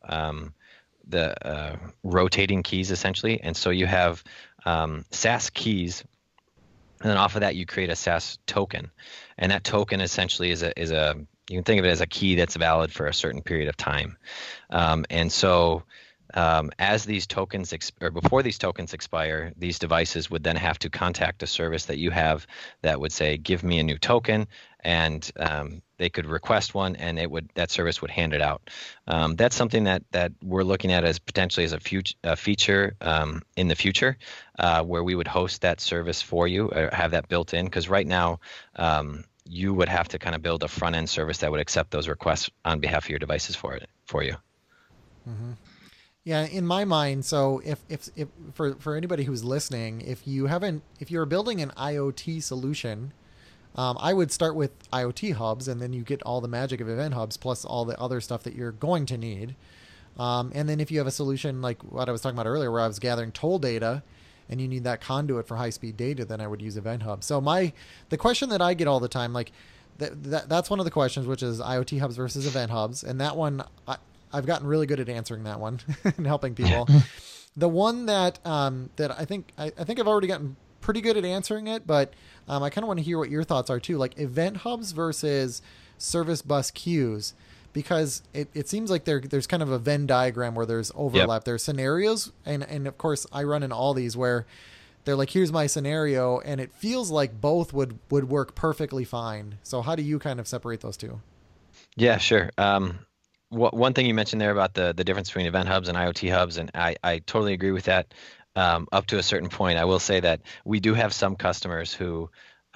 the rotating keys essentially. And so you have SAS keys, and then off of that you create a SAS token, and that token essentially is a you can think of it as a key that's valid for a certain period of time. And so as these tokens or before these tokens expire, these devices would then have to contact a service that you have that would say, give me a new token, and they could request one, and that service would hand it out. That's something that we're looking at as potentially as a feature in the future, where we would host that service for you or have that built in, because right now you would have to kind of build a front end service that would accept those requests on behalf of your devices for you.
Mm-hmm. Yeah, in my mind, so if for anybody who's listening, if you're building an IoT solution, I would start with IoT hubs, and then you get all the magic of event hubs plus all the other stuff that you're going to need. And then if you have a solution like what I was talking about earlier, where I was gathering toll data, and you need that conduit for high-speed data, then I would use Event Hub. So the question that I get all the time, like that's one of the questions, which is IoT hubs versus Event Hubs, and that one I've gotten really good at answering that one and helping people. The one that I think I've already gotten pretty good at answering it, but I kind of want to hear what your thoughts are too, like Event Hubs versus Service Bus queues. Because it seems like there's kind of a Venn diagram where there's overlap. Yep. There's scenarios, and of course I run in all these where they're like, here's my scenario, and it feels like both would work perfectly fine. So how do you kind of separate those two?
Yeah, sure. One thing you mentioned there about the difference between Event Hubs and IoT Hubs, and I totally agree with that up to a certain point. I will say that we do have some customers who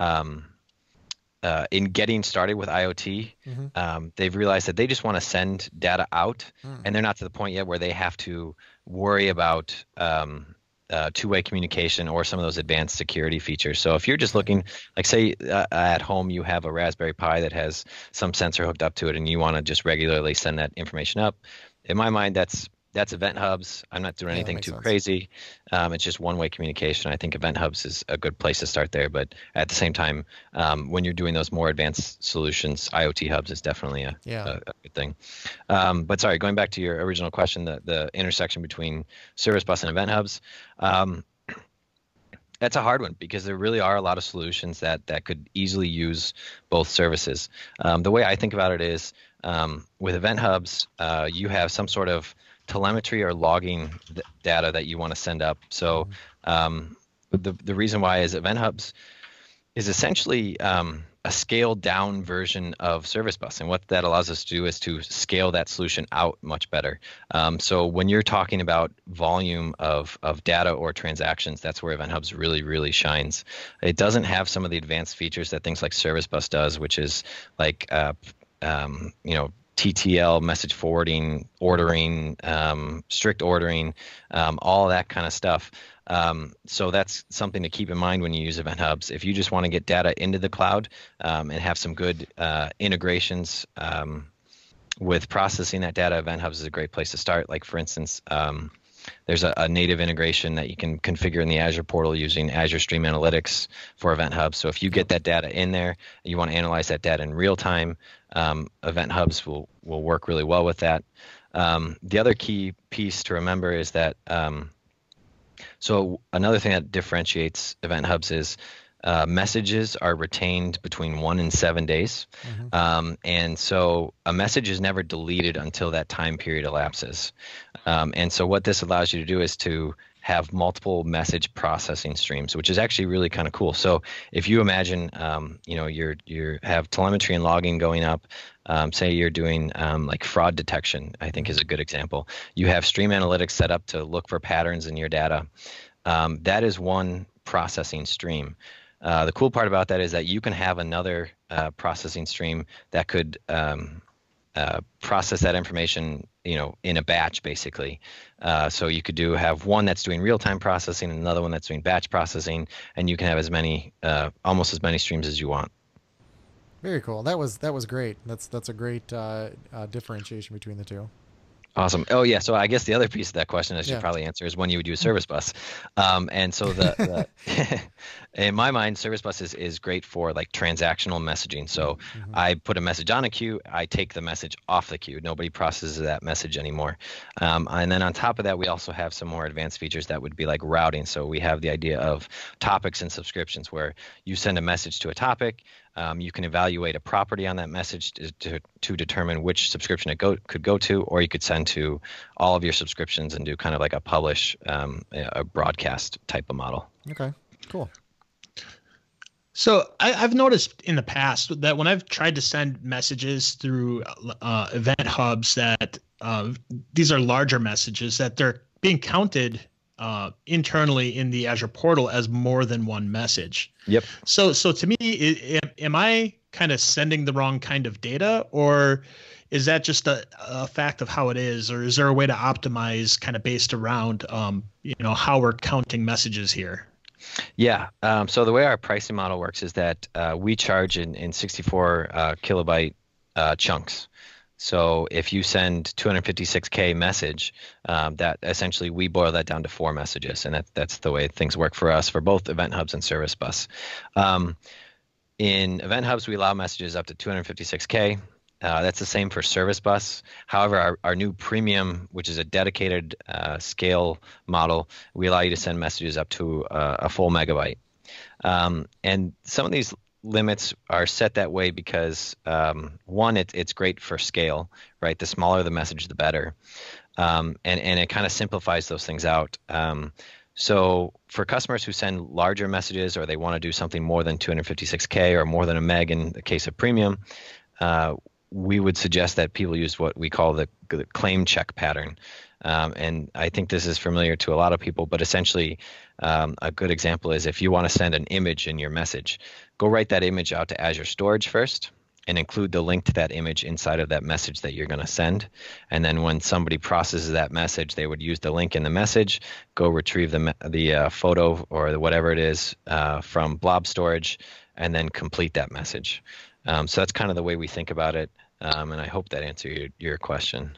in getting started with IoT, they've realized that they just want to send data out, and they're not to the point yet where they have to worry about two-way communication or some of those advanced security features. So if you're just looking, like say at home you have a Raspberry Pi that has some sensor hooked up to it, and you want to just regularly send that information up, in my mind that's Event Hubs. I'm not doing anything too crazy. It's just one-way communication. I think Event Hubs is a good place to start there. But at the same time, when you're doing those more advanced solutions, IoT Hubs is definitely a good thing. But sorry, going back to your original question, the intersection between Service Bus and Event Hubs, that's a hard one because there really are a lot of solutions that could easily use both services. The way I think about it is with Event Hubs, you have some sort of telemetry or logging data that you want to send up. So the reason why is Event Hubs is essentially a scaled down version of Service Bus. And what that allows us to do is to scale that solution out much better. So when you're talking about volume of data or transactions, that's where Event Hubs really, really shines. It doesn't have some of the advanced features that things like Service Bus does, which is like, TTL, message forwarding, ordering, strict ordering, all that kind of stuff. So that's something to keep in mind when you use Event Hubs. If you just want to get data into the cloud and have some good integrations with processing that data, Event Hubs is a great place to start. Like for instance, there's a native integration that you can configure in the Azure portal using Azure Stream Analytics for Event Hubs. So if you get that data in there, and you want to analyze that data in real time, Event Hubs will work really well with that. The other key piece to remember is that so another thing that differentiates Event Hubs is messages are retained between 1 and 7 days. And so a message is never deleted until that time period elapses. And so what this allows you to do is to have multiple message processing streams, which is actually really kind of cool. So if you imagine, you have telemetry and logging going up, say you're doing like fraud detection, I think is a good example. You have Stream Analytics set up to look for patterns in your data. That is one processing stream. The cool part about that is that you can have another processing stream that could process that information, in a batch, basically. So you could have one that's doing real-time processing and another one that's doing batch processing, and you can have almost as many streams as you want.
Very cool. That was great. That's a great differentiation between the two.
Awesome. Oh yeah. So I guess the other piece of that question I should probably answer is when you would use Service Bus. And so the in my mind, Service Bus is great for like transactional messaging. So I put a message on a queue, I take the message off the queue. Nobody processes that message anymore. And then on top of that, we also have some more advanced features that would be like routing. So we have the idea of topics and subscriptions where you send a message to a topic. You can evaluate a property on that message to determine which subscription it could go to, or you could send to all of your subscriptions and do kind of like a publish, a broadcast type of model.
Okay, cool.
So I've noticed in the past that when I've tried to send messages through Event Hubs that these are larger messages, that they're being counted internally in the Azure portal as more than one message.
Yep.
So to me, am I kind of sending the wrong kind of data, or is that just a fact of how it is, or is there a way to optimize kind of based around how we're counting messages here?
Yeah. So the way our pricing model works is that we charge in 64 kilobyte chunks. So if you send 256K message, that essentially we boil that down to 4 messages, and that's the way things work for us for both Event Hubs and Service Bus. In Event Hubs, we allow messages up to 256K. That's the same for Service Bus. However, our new premium, which is a dedicated scale model, we allow you to send messages up to a full megabyte. And some of these limits are set that way because one, it's great for scale, right? The smaller the message, the better. And it kind of simplifies those things out. So for customers who send larger messages, or they want to do something more than 256K or more than a meg in the case of premium, we would suggest that people use what we call the claim check pattern. And I think this is familiar to a lot of people, but essentially a good example is if you want to send an image in your message, go write that image out to Azure Storage first and include the link to that image inside of that message that you're going to send. And then when somebody processes that message, they would use the link in the message, go retrieve the photo or whatever it is from blob storage, and then complete that message. So that's kind of the way we think about it. And I hope that answered your question.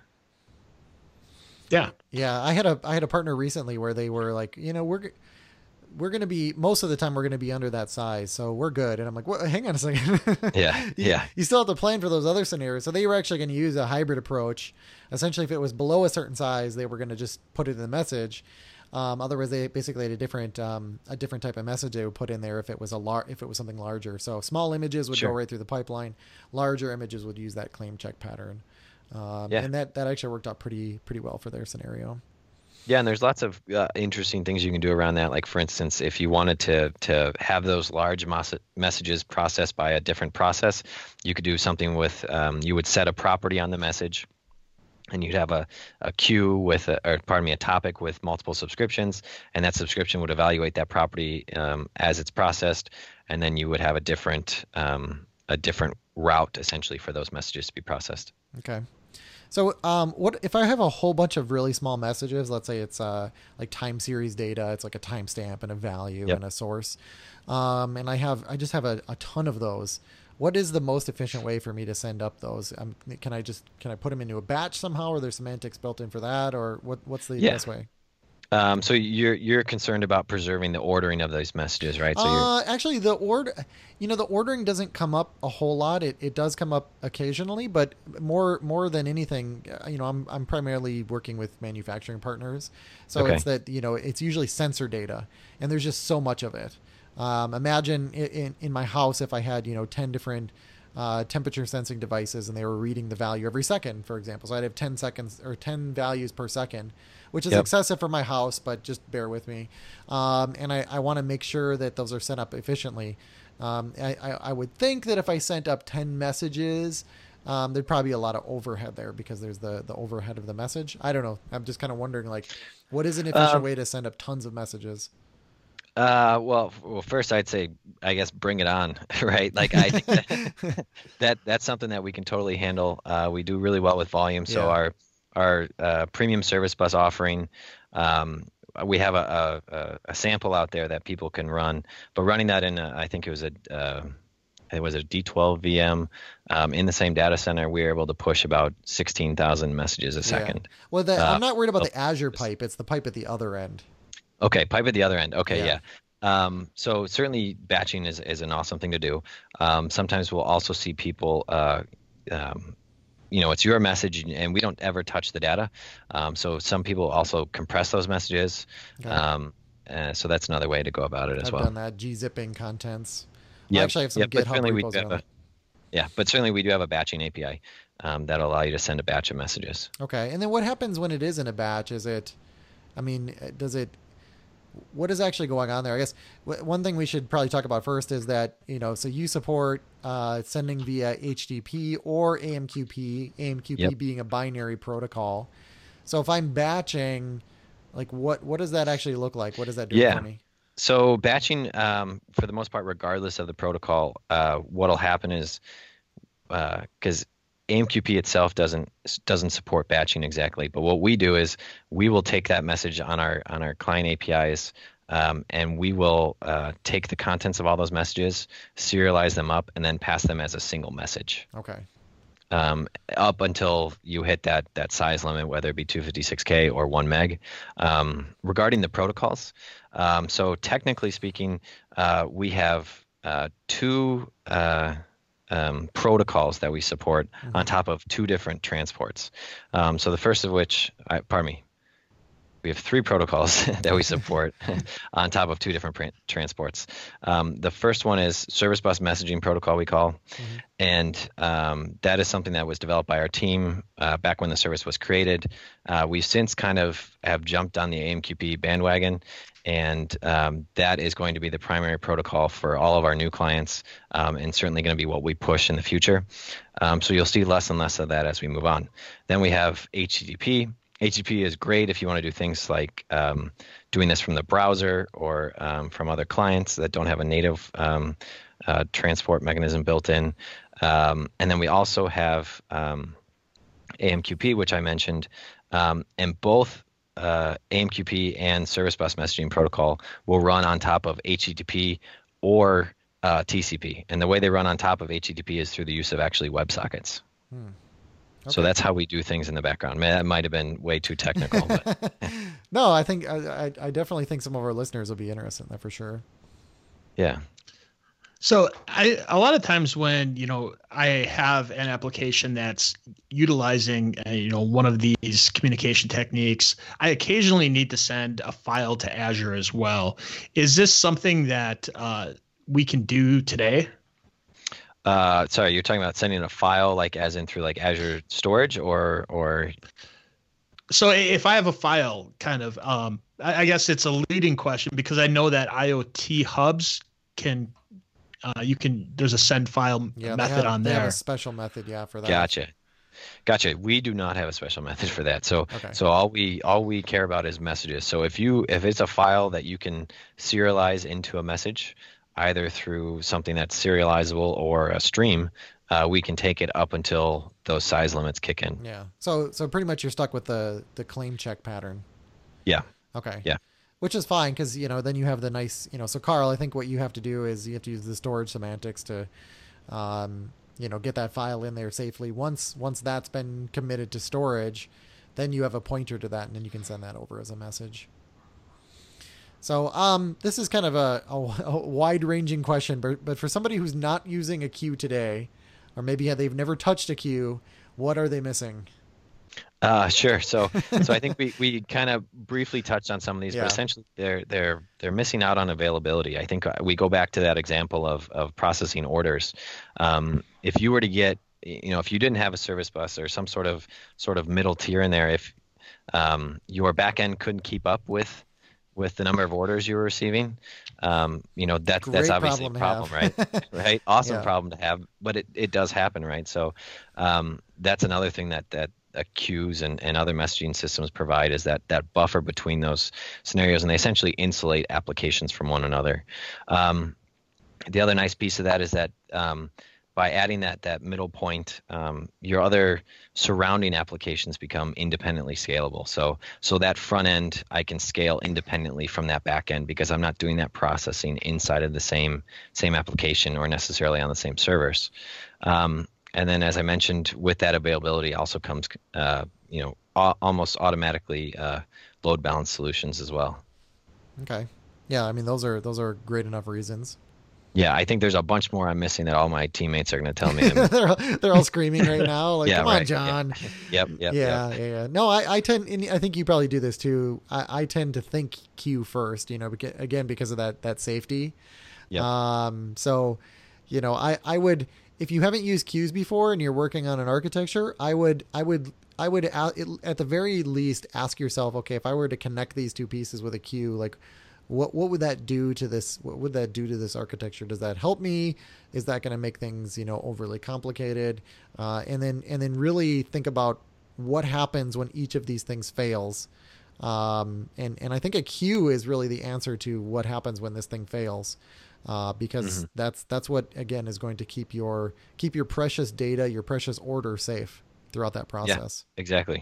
Yeah.
I had a partner recently where they were like, we're going to be, most of the time we're going to be under that size, so we're good. And I'm like, what? Hang on a second.
Yeah.
You still have to plan for those other scenarios. So they were actually going to use a hybrid approach. Essentially, if it was below a certain size, they were going to just put it in the message. Otherwise, they basically had a different type of message they would put in there if it was something larger. So small images would go right through the pipeline. Larger images would use that claim check pattern. And that actually worked out pretty well for their scenario.
Yeah, and there's lots of interesting things you can do around that. Like, for instance, if you wanted to have those large messages processed by a different process, you could do something with you would set a property on the message, and you'd have a queue with a topic with multiple subscriptions, and that subscription would evaluate that property as it's processed, and then you would have a different a different route essentially for those messages to be processed.
Okay. So what if I have a whole bunch of really small messages? Let's say it's like time series data. It's like a timestamp and a value
Yep.
and a source. And I just have a ton of those. What is the most efficient way for me to send up those? Can I put them into a batch somehow? Or there's semantics built in for that? Or what's the
Yeah.
best way?
So you're concerned about preserving the ordering of those messages, right? So
Actually, the ordering doesn't come up a whole lot. It does come up occasionally, but more than anything, I'm primarily working with manufacturing partners, so
Okay.
it's that it's usually sensor data, and there's just so much of it. Imagine in my house if I had 10 different temperature sensing devices and they were reading the value every second, for example. So I'd have 10 seconds or 10 values per second, which is
Yep.
excessive for my house, but just bear with me. And I want to make sure that those are set up efficiently. I would think that if I sent up 10 messages, there'd probably be a lot of overhead there because there's the overhead of the message. I don't know. I'm just kind of wondering, like, what is an efficient way to send up tons of messages?
Well, first I'd say, I guess, bring it on, right? Like I think that's something that we can totally handle. We do really well with volume. So
Yeah.
our premium service bus offering, we have a sample out there that people can run, but running that in I think it was a D12 VM in the same data center, we were able to push about 16,000 messages a second.
Well, I'm not worried about the Azure pipe. It's the pipe at the other end.
Okay, pipe at the other end. Okay,
Yeah.
yeah. So certainly batching is an awesome thing to do. Sometimes we'll also see people, it's your message and we don't ever touch the data. So some people also compress those messages.
Okay.
So that's another way to go about it as
I've
well.
done that. Gzipping contents.
Yeah,
I actually have some
but
GitHub
certainly
repos on that.
but certainly we do have a batching API that'll allow you to send a batch of messages.
Okay. And then what happens when it is in a batch? What is actually going on there? I guess one thing we should probably talk about first is that, so you support sending via HTTP or AMQP, AMQP
Yep.
being a binary protocol. So if I'm batching, like what does that actually look like? What does that do
Yeah.
for me?
So batching, for the most part, regardless of the protocol, what'll happen is because AMQP itself doesn't support batching exactly, but what we do is we will take that message on our client APIs, and we will take the contents of all those messages, serialize them up, and then pass them as a single message.
Okay.
Up until you hit that size limit, whether it be 256K or 1 meg. Regarding the protocols, so technically speaking, we have two protocols that we support on top of two different transports. So the first of which, we have three protocols that we support on top of two different transports. The first one is Service Bus Messaging Protocol, we call, and that is something that was developed by our team back when the service was created. We've since kind of have jumped on the AMQP bandwagon, and that is going to be the primary protocol for all of our new clients, and certainly going to be what we push in the future. So you'll see less and less of that as we move on. Then we have HTTP. HTTP is great if you want to do things like doing this from the browser or from other clients that don't have a native transport mechanism built in. And then we also have AMQP, which I mentioned, and both AMQP and Service Bus Messaging Protocol will run on top of HTTP or TCP. And the way they run on top of HTTP is through the use of actually WebSockets. So that's how we do things in the background. Man, that might have been way too technical. But.
No, I think I definitely think some of our listeners will be interested in that for sure.
Yeah.
So a lot of times when, I have an application that's utilizing, one of these communication techniques, I occasionally need to send a file to Azure as well. Is this something that we can do today?
Sorry, you're talking about sending a file, like as in through like Azure Storage or.
So if I have a file, kind of, I guess it's a leading question because I know that IoT hubs can, there's a send file method on there.
They have a special method, for that.
Gotcha. We do not have a special method for that. So all we care about is messages. So if it's a file that you can serialize into a message, either through something that's serializable or a stream, we can take it up until those size limits kick in.
Yeah. So pretty much you're stuck with the claim check pattern.
Yeah.
Okay.
Yeah.
Which is fine because then you have the nice so Carl, I think what you have to do is you have to use the storage semantics to get that file in there safely. Once that's been committed to storage, then you have a pointer to that, and then you can send that over as a message. So this is kind of a wide-ranging question, but for somebody who's not using a queue today, or maybe they've never touched a queue, what are they missing?
Sure. So I think we kind of briefly touched on some of these, but essentially they're missing out on availability. I think we go back to that example of processing orders. If you were to get, if you didn't have a service bus or some sort of middle tier in there, if your backend couldn't keep up with the number of orders you were receiving, that's obviously a problem, right? Right. Awesome problem to have, but it does happen, right? So that's another thing that queues and other messaging systems provide, is that buffer between those scenarios, and they essentially insulate applications from one another. The other nice piece of that is that by adding that middle point, your other surrounding applications become independently scalable. So that front end I can scale independently from that back end, because I'm not doing that processing inside of the same application or necessarily on the same servers. And then, as I mentioned, with that availability also comes, almost automatically load balance solutions as well.
Okay. Yeah, I mean, those are great enough reasons.
Yeah, I think there's a bunch more I'm missing that all my teammates are going to tell me.
They're all screaming right now, like, "Come on, John!"
Yep.
Yeah. No, I tend, and I think you probably do this too. I tend to think queue first, because of that safety.
Yeah.
So, I would, if you haven't used queues before and you're working on an architecture, I would at the very least ask yourself, okay, if I were to connect these two pieces with a queue, like, what would that do to this? What would that do to this architecture? Does that help me? Is that going to make things, overly complicated? And then really think about what happens when each of these things fails. And I think a queue is really the answer to what happens when this thing fails. Because that's what, again, is going to keep your precious data, your precious order safe throughout that process.
Yeah, exactly.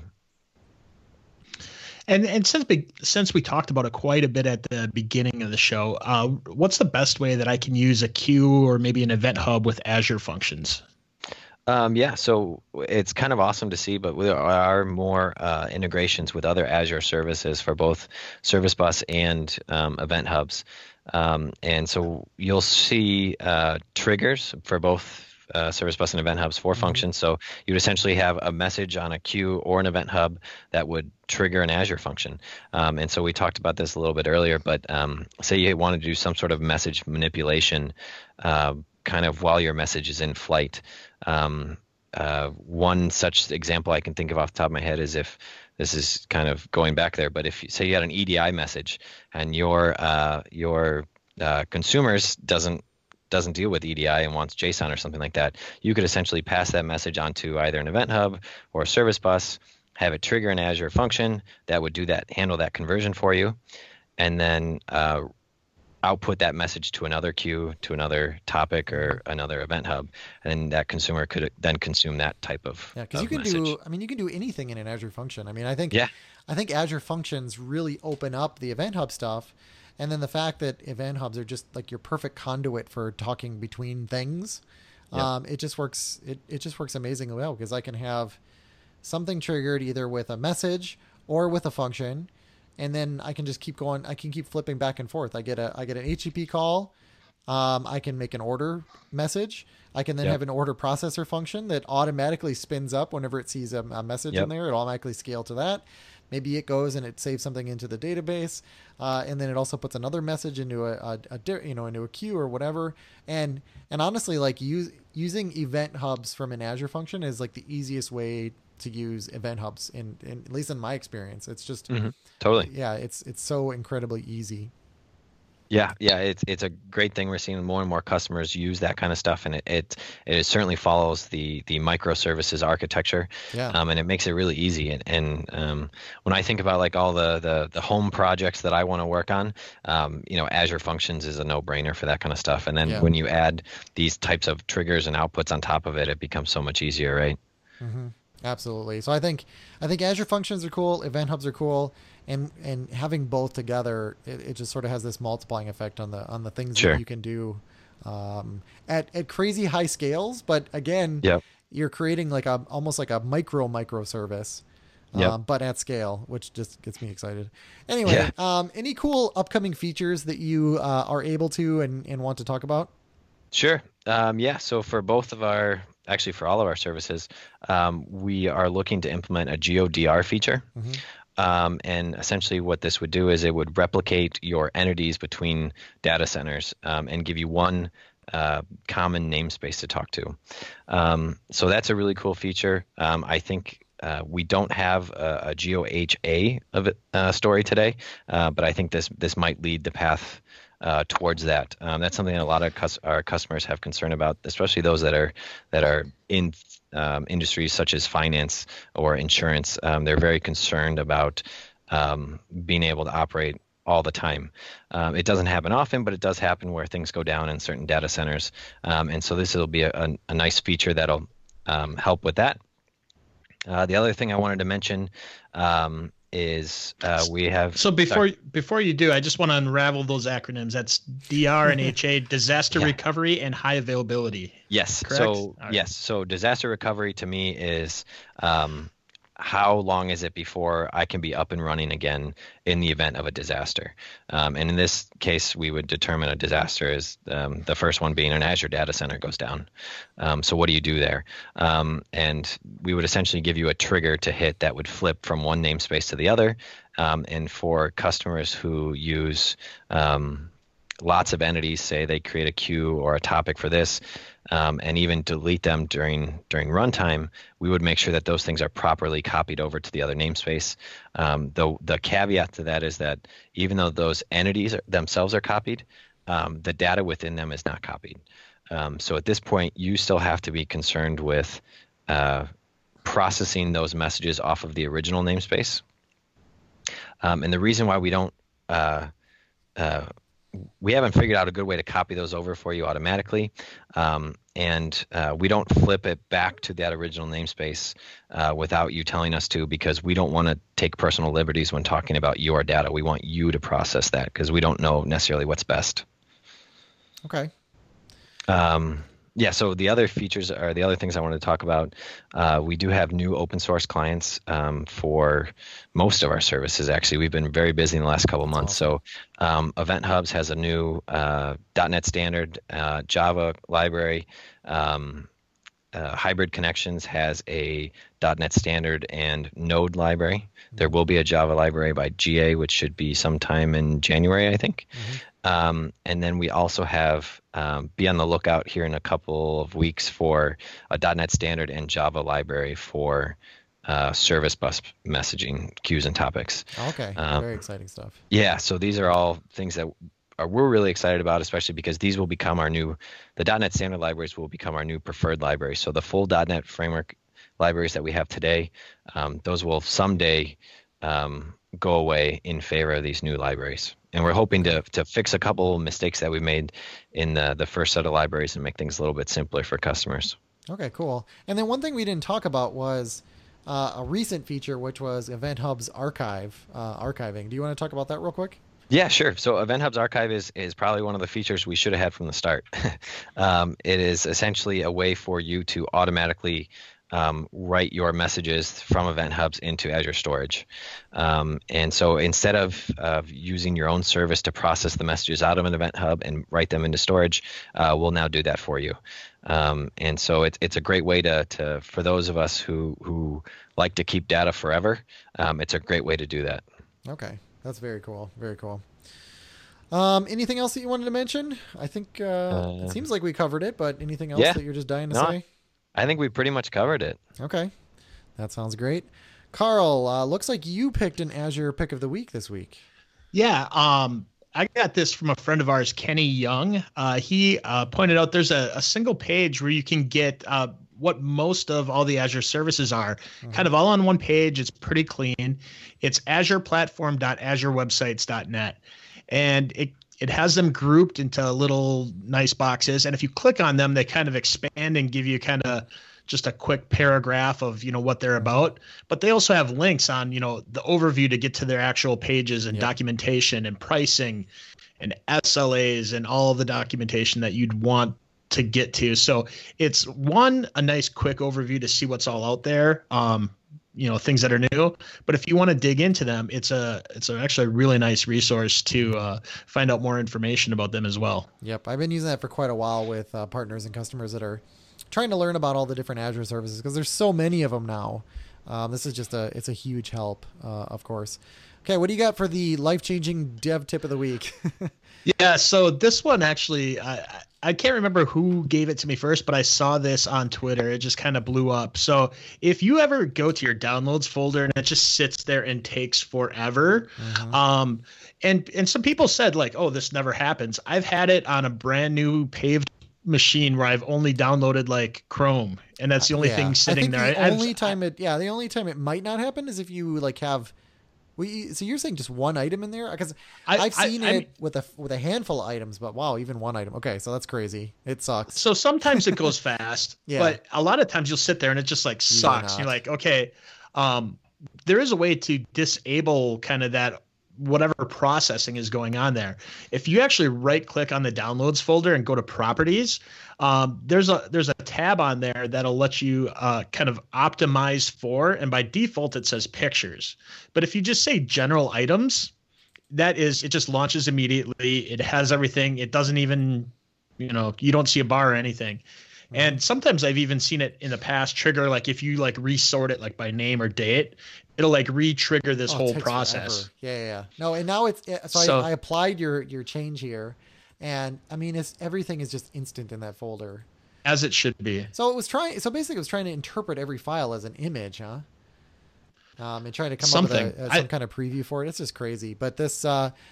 And since we talked about it quite a bit at the beginning of the show, what's the best way that I can use a queue or maybe an event hub with Azure Functions?
So it's kind of awesome to see, but there are more integrations with other Azure services for both Service Bus and Event Hubs. And so you'll see triggers for both Service Bus and Event Hubs for functions. So you'd essentially have a message on a queue or an Event Hub that would trigger an Azure function. And so we talked about this a little bit earlier, but say you want to do some sort of message manipulation kind of while your message is in flight. One such example I can think of off the top of my head is, if this is kind of going back there, but if you say you had an EDI message and your consumers doesn't deal with EDI and wants JSON or something like that, you could essentially pass that message onto either an Event Hub or a Service Bus, have it trigger an Azure function that would handle that conversion for you, and then output that message to another queue, to another topic or another Event Hub, and that consumer could then consume that type of
because you can
message.
you can do anything in an Azure function. I mean, I think Azure functions really open up the Event Hub stuff, and then the fact that Event Hubs are just like your perfect conduit for talking between things. It just works. It just works amazingly well, because I can have something triggered either with a message or with a function, and then I can just keep going. I can keep flipping back and forth. I get an HTTP call. I can make an order message. I can then have an order processor function that automatically spins up whenever it sees a message in there. It automatically scale to that. Maybe it goes and it saves something into the database, and then it also puts another message into into a queue or whatever. And honestly, like using Event Hubs from an Azure function is like the easiest way to use Event Hubs, in at least in my experience. It's just
totally.
Yeah, it's so incredibly easy.
Yeah, it's a great thing. We're seeing more and more customers use that kind of stuff, and it certainly follows the microservices architecture,
Yeah.
and it makes it really easy. And when I think about like all the home projects that I want to work on, Azure Functions is a no-brainer for that kind of stuff. And then when you add these types of triggers and outputs on top of it, it becomes so much easier, right?
Mm-hmm. Absolutely. So I think Azure Functions are cool, Event Hubs are cool, and having both together, it just sort of has this multiplying effect on the things that you can do at crazy high scales. But again, you're creating like almost like a microservice, but at scale, which just gets me excited. Anyway, any cool upcoming features that you are able to and want to talk about?
Sure. So for actually for all of our services, we are looking to implement a GeoDR feature. Mm-hmm. And essentially what this would do is it would replicate your entities between data centers and give you one common namespace to talk to. So that's a really cool feature. I think we don't have a GeoHA of it, story today, but I think this might lead the path towards that. That's something that a lot of our customers have concern about, especially those that are in industries such as finance or insurance. They're very concerned about being able to operate all the time. It doesn't happen often, but it does happen where things go down in certain data centers. And so this will be a nice feature that'll help with that. The other thing I wanted to mention is we have.
So before you do, I just want to unravel those acronyms. That's DR and HA, disaster recovery and high availability.
Yes.
Correct?
Yes. So disaster recovery to me is how long is it before I can be up and running again in the event of a disaster? And in this case, we would determine a disaster as the first one being an Azure data center goes down. So what do you do there? And we would essentially give you a trigger to hit that would flip from one namespace to the other. And for customers who use lots of entities, say they create a queue or a topic for this, and even delete them during runtime, we would make sure that those things are properly copied over to the other namespace. The caveat to that is that even though those entities themselves are copied, the data within them is not copied. So at this point, you still have to be concerned with processing those messages off of the original namespace. And the reason why we don't we haven't figured out a good way to copy those over for you automatically, and we don't flip it back to that original namespace without you telling us to, because we don't want to take personal liberties when talking about your data. We want you to process that because we don't know necessarily what's best.
Okay.
So the other features are the other things I wanted to talk about. We do have new open source clients for most of our services. Actually, we've been very busy in the last couple of months. Awesome. So Event Hubs has a new .NET Standard Java library. Hybrid Connections has a .NET Standard and Node library. There will be a Java library by GA, which should be sometime in January, I think. Mm-hmm. And then we also have, be on the lookout here in a couple of weeks for a .NET Standard and Java library for service bus messaging, queues, and topics.
Okay, very exciting stuff.
Yeah, so these are all things that we're really excited about, especially because these will become the .NET Standard libraries will become our new preferred libraries. So the full .NET Framework libraries that we have today, those will someday go away in favor of these new libraries. And we're hoping to fix a couple mistakes that we made in the first set of libraries and make things a little bit simpler for customers.
Okay, cool. And then one thing we didn't talk about was a recent feature, which was Event Hub's archiving. Do you want to talk about that real quick?
Yeah, sure. So Event Hub's archive is probably one of the features we should have had from the start. It is essentially a way for you to automatically write your messages from Event Hubs into Azure Storage. And so instead of using your own service to process the messages out of an Event Hub and write them into storage, we'll now do that for you. And so it's a great way to for those of us who like to keep data forever, it's a great way to do that.
Okay. That's very cool. Very cool. Anything else that you wanted to mention? I think it seems like we covered it, but anything else that you're just dying to say?
I think we pretty much covered it.
Okay. That sounds great. Carl, looks like you picked an Azure pick of the week this week.
Yeah. I got this from a friend of ours, Kenny Young. He pointed out there's a single page where you can get what most of all the Azure services are, kind of all on one page. It's pretty clean. It's azureplatform.azurewebsites.net. And it has them grouped into little nice boxes. And if you click on them, they kind of expand and give you kind of just a quick paragraph of, what they're about. But they also have links on, the overview to get to their actual pages and documentation and pricing and SLAs and all of the documentation that you'd want to get to. So it's a nice quick overview to see what's all out there. Things that are new, but if you want to dig into them, it's actually a really nice resource to find out more information about them as well.
Yep. I've been using that for quite a while with partners and customers that are trying to learn about all the different Azure services because there's so many of them now. This is it's a huge help, of course. Okay. What do you got for the life-changing dev tip of the week?
Yeah. So this one actually, I can't remember who gave it to me first, but I saw this on Twitter. It just kind of blew up. So if you ever go to your downloads folder and it just sits there and takes forever, and some people said like, oh, this never happens. I've had it on a brand new paved machine where I've only downloaded like Chrome, and that's the only thing sitting there.
The only time it might not happen is if you like have. So you're saying just one item in there? Because I've seen it with a handful of items, but wow, even one item. Okay, so that's crazy. It sucks.
So sometimes it goes fast, but a lot of times you'll sit there and it just like sucks. You're like, okay, there is a way to disable kind of that whatever processing is going on there. If you actually right click on the downloads folder and go to properties, there's a tab on there that'll let you kind of optimize for, and by default it says pictures. But if you just say general items, it just launches immediately. It has everything. It doesn't even, you don't see a bar or anything. And sometimes I've even seen it in the past trigger, like if you like resort it like by name or date, it'll like re-trigger this whole process.
Forever. Yeah. No, and now I applied your change here, and I mean everything is just instant in that folder.
As it should be.
So basically it was trying to interpret every file as an image, huh? And trying to come up with some kind of preview for it. It's just crazy. But this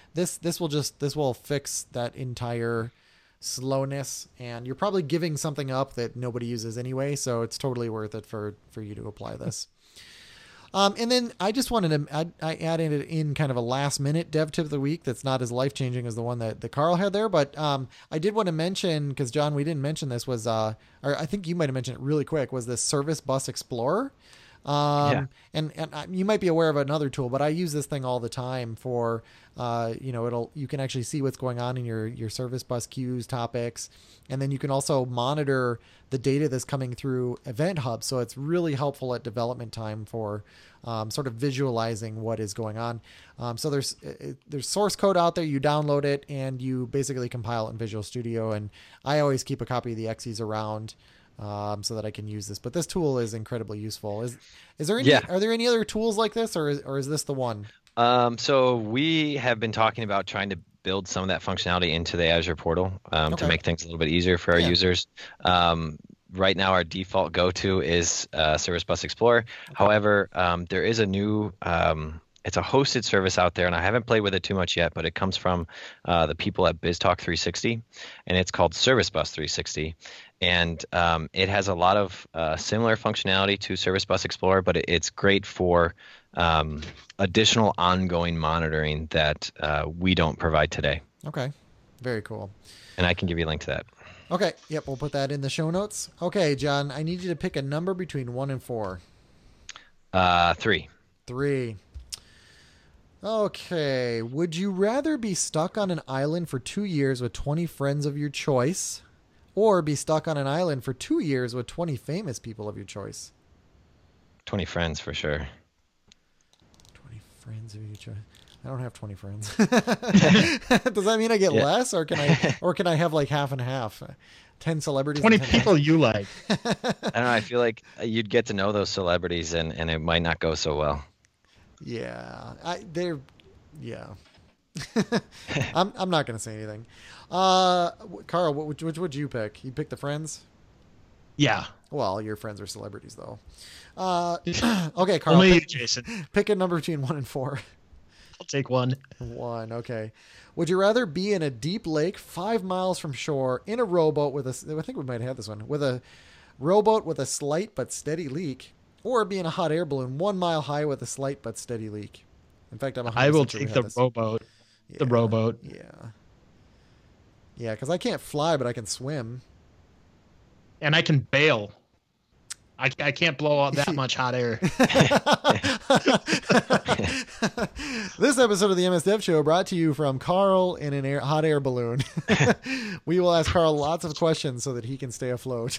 will fix that entire slowness, and you're probably giving something up that nobody uses anyway, so it's totally worth it for you to apply this. And then I just wanted to I added it in kind of a last minute dev tip of the week that's not as life changing as the one that Carl had there, but I did want to mention, because John, we didn't mention this, was or I think you might have mentioned it really quick, was the Service Bus Explorer. And you might be aware of another tool, but I use this thing all the time for, you can actually see what's going on in your service bus queues, topics, and then you can also monitor the data that's coming through Event Hub. So it's really helpful at development time for sort of visualizing what is going on. So there's source code out there. You download it and you basically compile it in Visual Studio. And I always keep a copy of the exes around so that I can use this. But this tool is incredibly useful. Are there any other tools like this, or is this the one?
So we have been talking about trying to build some of that functionality into the Azure portal to make things a little bit easier for our users. Right now, our default go-to is Service Bus Explorer. Okay. However, there is a new it's a hosted service out there, and I haven't played with it too much yet, but it comes from the people at BizTalk 360, and it's called Service Bus 360. And it has a lot of similar functionality to Service Bus Explorer, but it's great for additional ongoing monitoring that we don't provide today.
Okay, very cool.
And I can give you a link to that.
Okay, yep, we'll put that in the show notes. Okay, John, I need you to pick a number between 1 and 4.
3.
3. Okay, would you rather be stuck on an island for 2 years with 20 friends of your choice, or be stuck on an island for 2 years with 20 famous people of your choice?
20 friends for sure.
20 friends of your choice. I don't have 20 friends. Does that mean I get less, or can I have like half and half? 10 celebrities.
20 people you like.
I don't know. I feel like you'd get to know those celebrities, and it might not go so well.
Yeah, I'm not going to say anything. Carl, which would you pick? You pick the friends?
Yeah.
Well, your friends are celebrities, though. Okay, Carl.
Only you, Jason.
Pick a number between 1 and 4.
I'll take one.
One, okay. Would you rather be in a deep lake 5 miles from shore in a rowboat with I think we might have this one, with a rowboat with a slight but steady leak, or be in a hot air balloon 1 mile high with a slight but steady leak? In fact,
I will take the rowboat.
Yeah,
the rowboat.
Yeah. Yeah, because I can't fly, but I can swim.
And I can bail. I can't blow out that much hot air.
This episode of the MS Dev Show brought to you from Carl in an hot air balloon. We will ask Carl lots of questions so that he can stay afloat.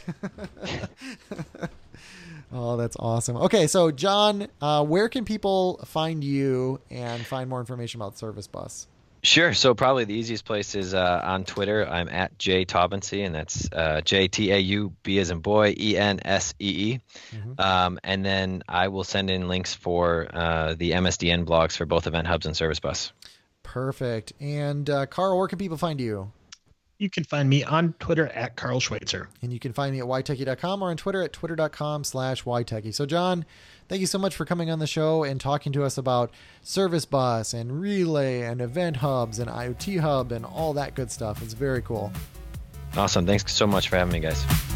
Oh, that's awesome. Okay, so John, where can people find you and find more information about Service Bus?
Sure. So probably the easiest place is on Twitter. I'm at JTaubency, and that's JTAUB as in boy, ENSEE.
Mm-hmm.
And then I will send in links for the MSDN blogs for both Event Hubs and Service Bus.
Perfect. And Carl, where can people find you?
You can find me on Twitter at Carl Schweitzer.
And you can find me at ytechie.com or on Twitter at twitter.com/ytechie. So John, thank you so much for coming on the show and talking to us about Service Bus and Relay and Event Hubs and IoT Hub and all that good stuff. It's very cool.
Awesome. Thanks so much for having me, guys.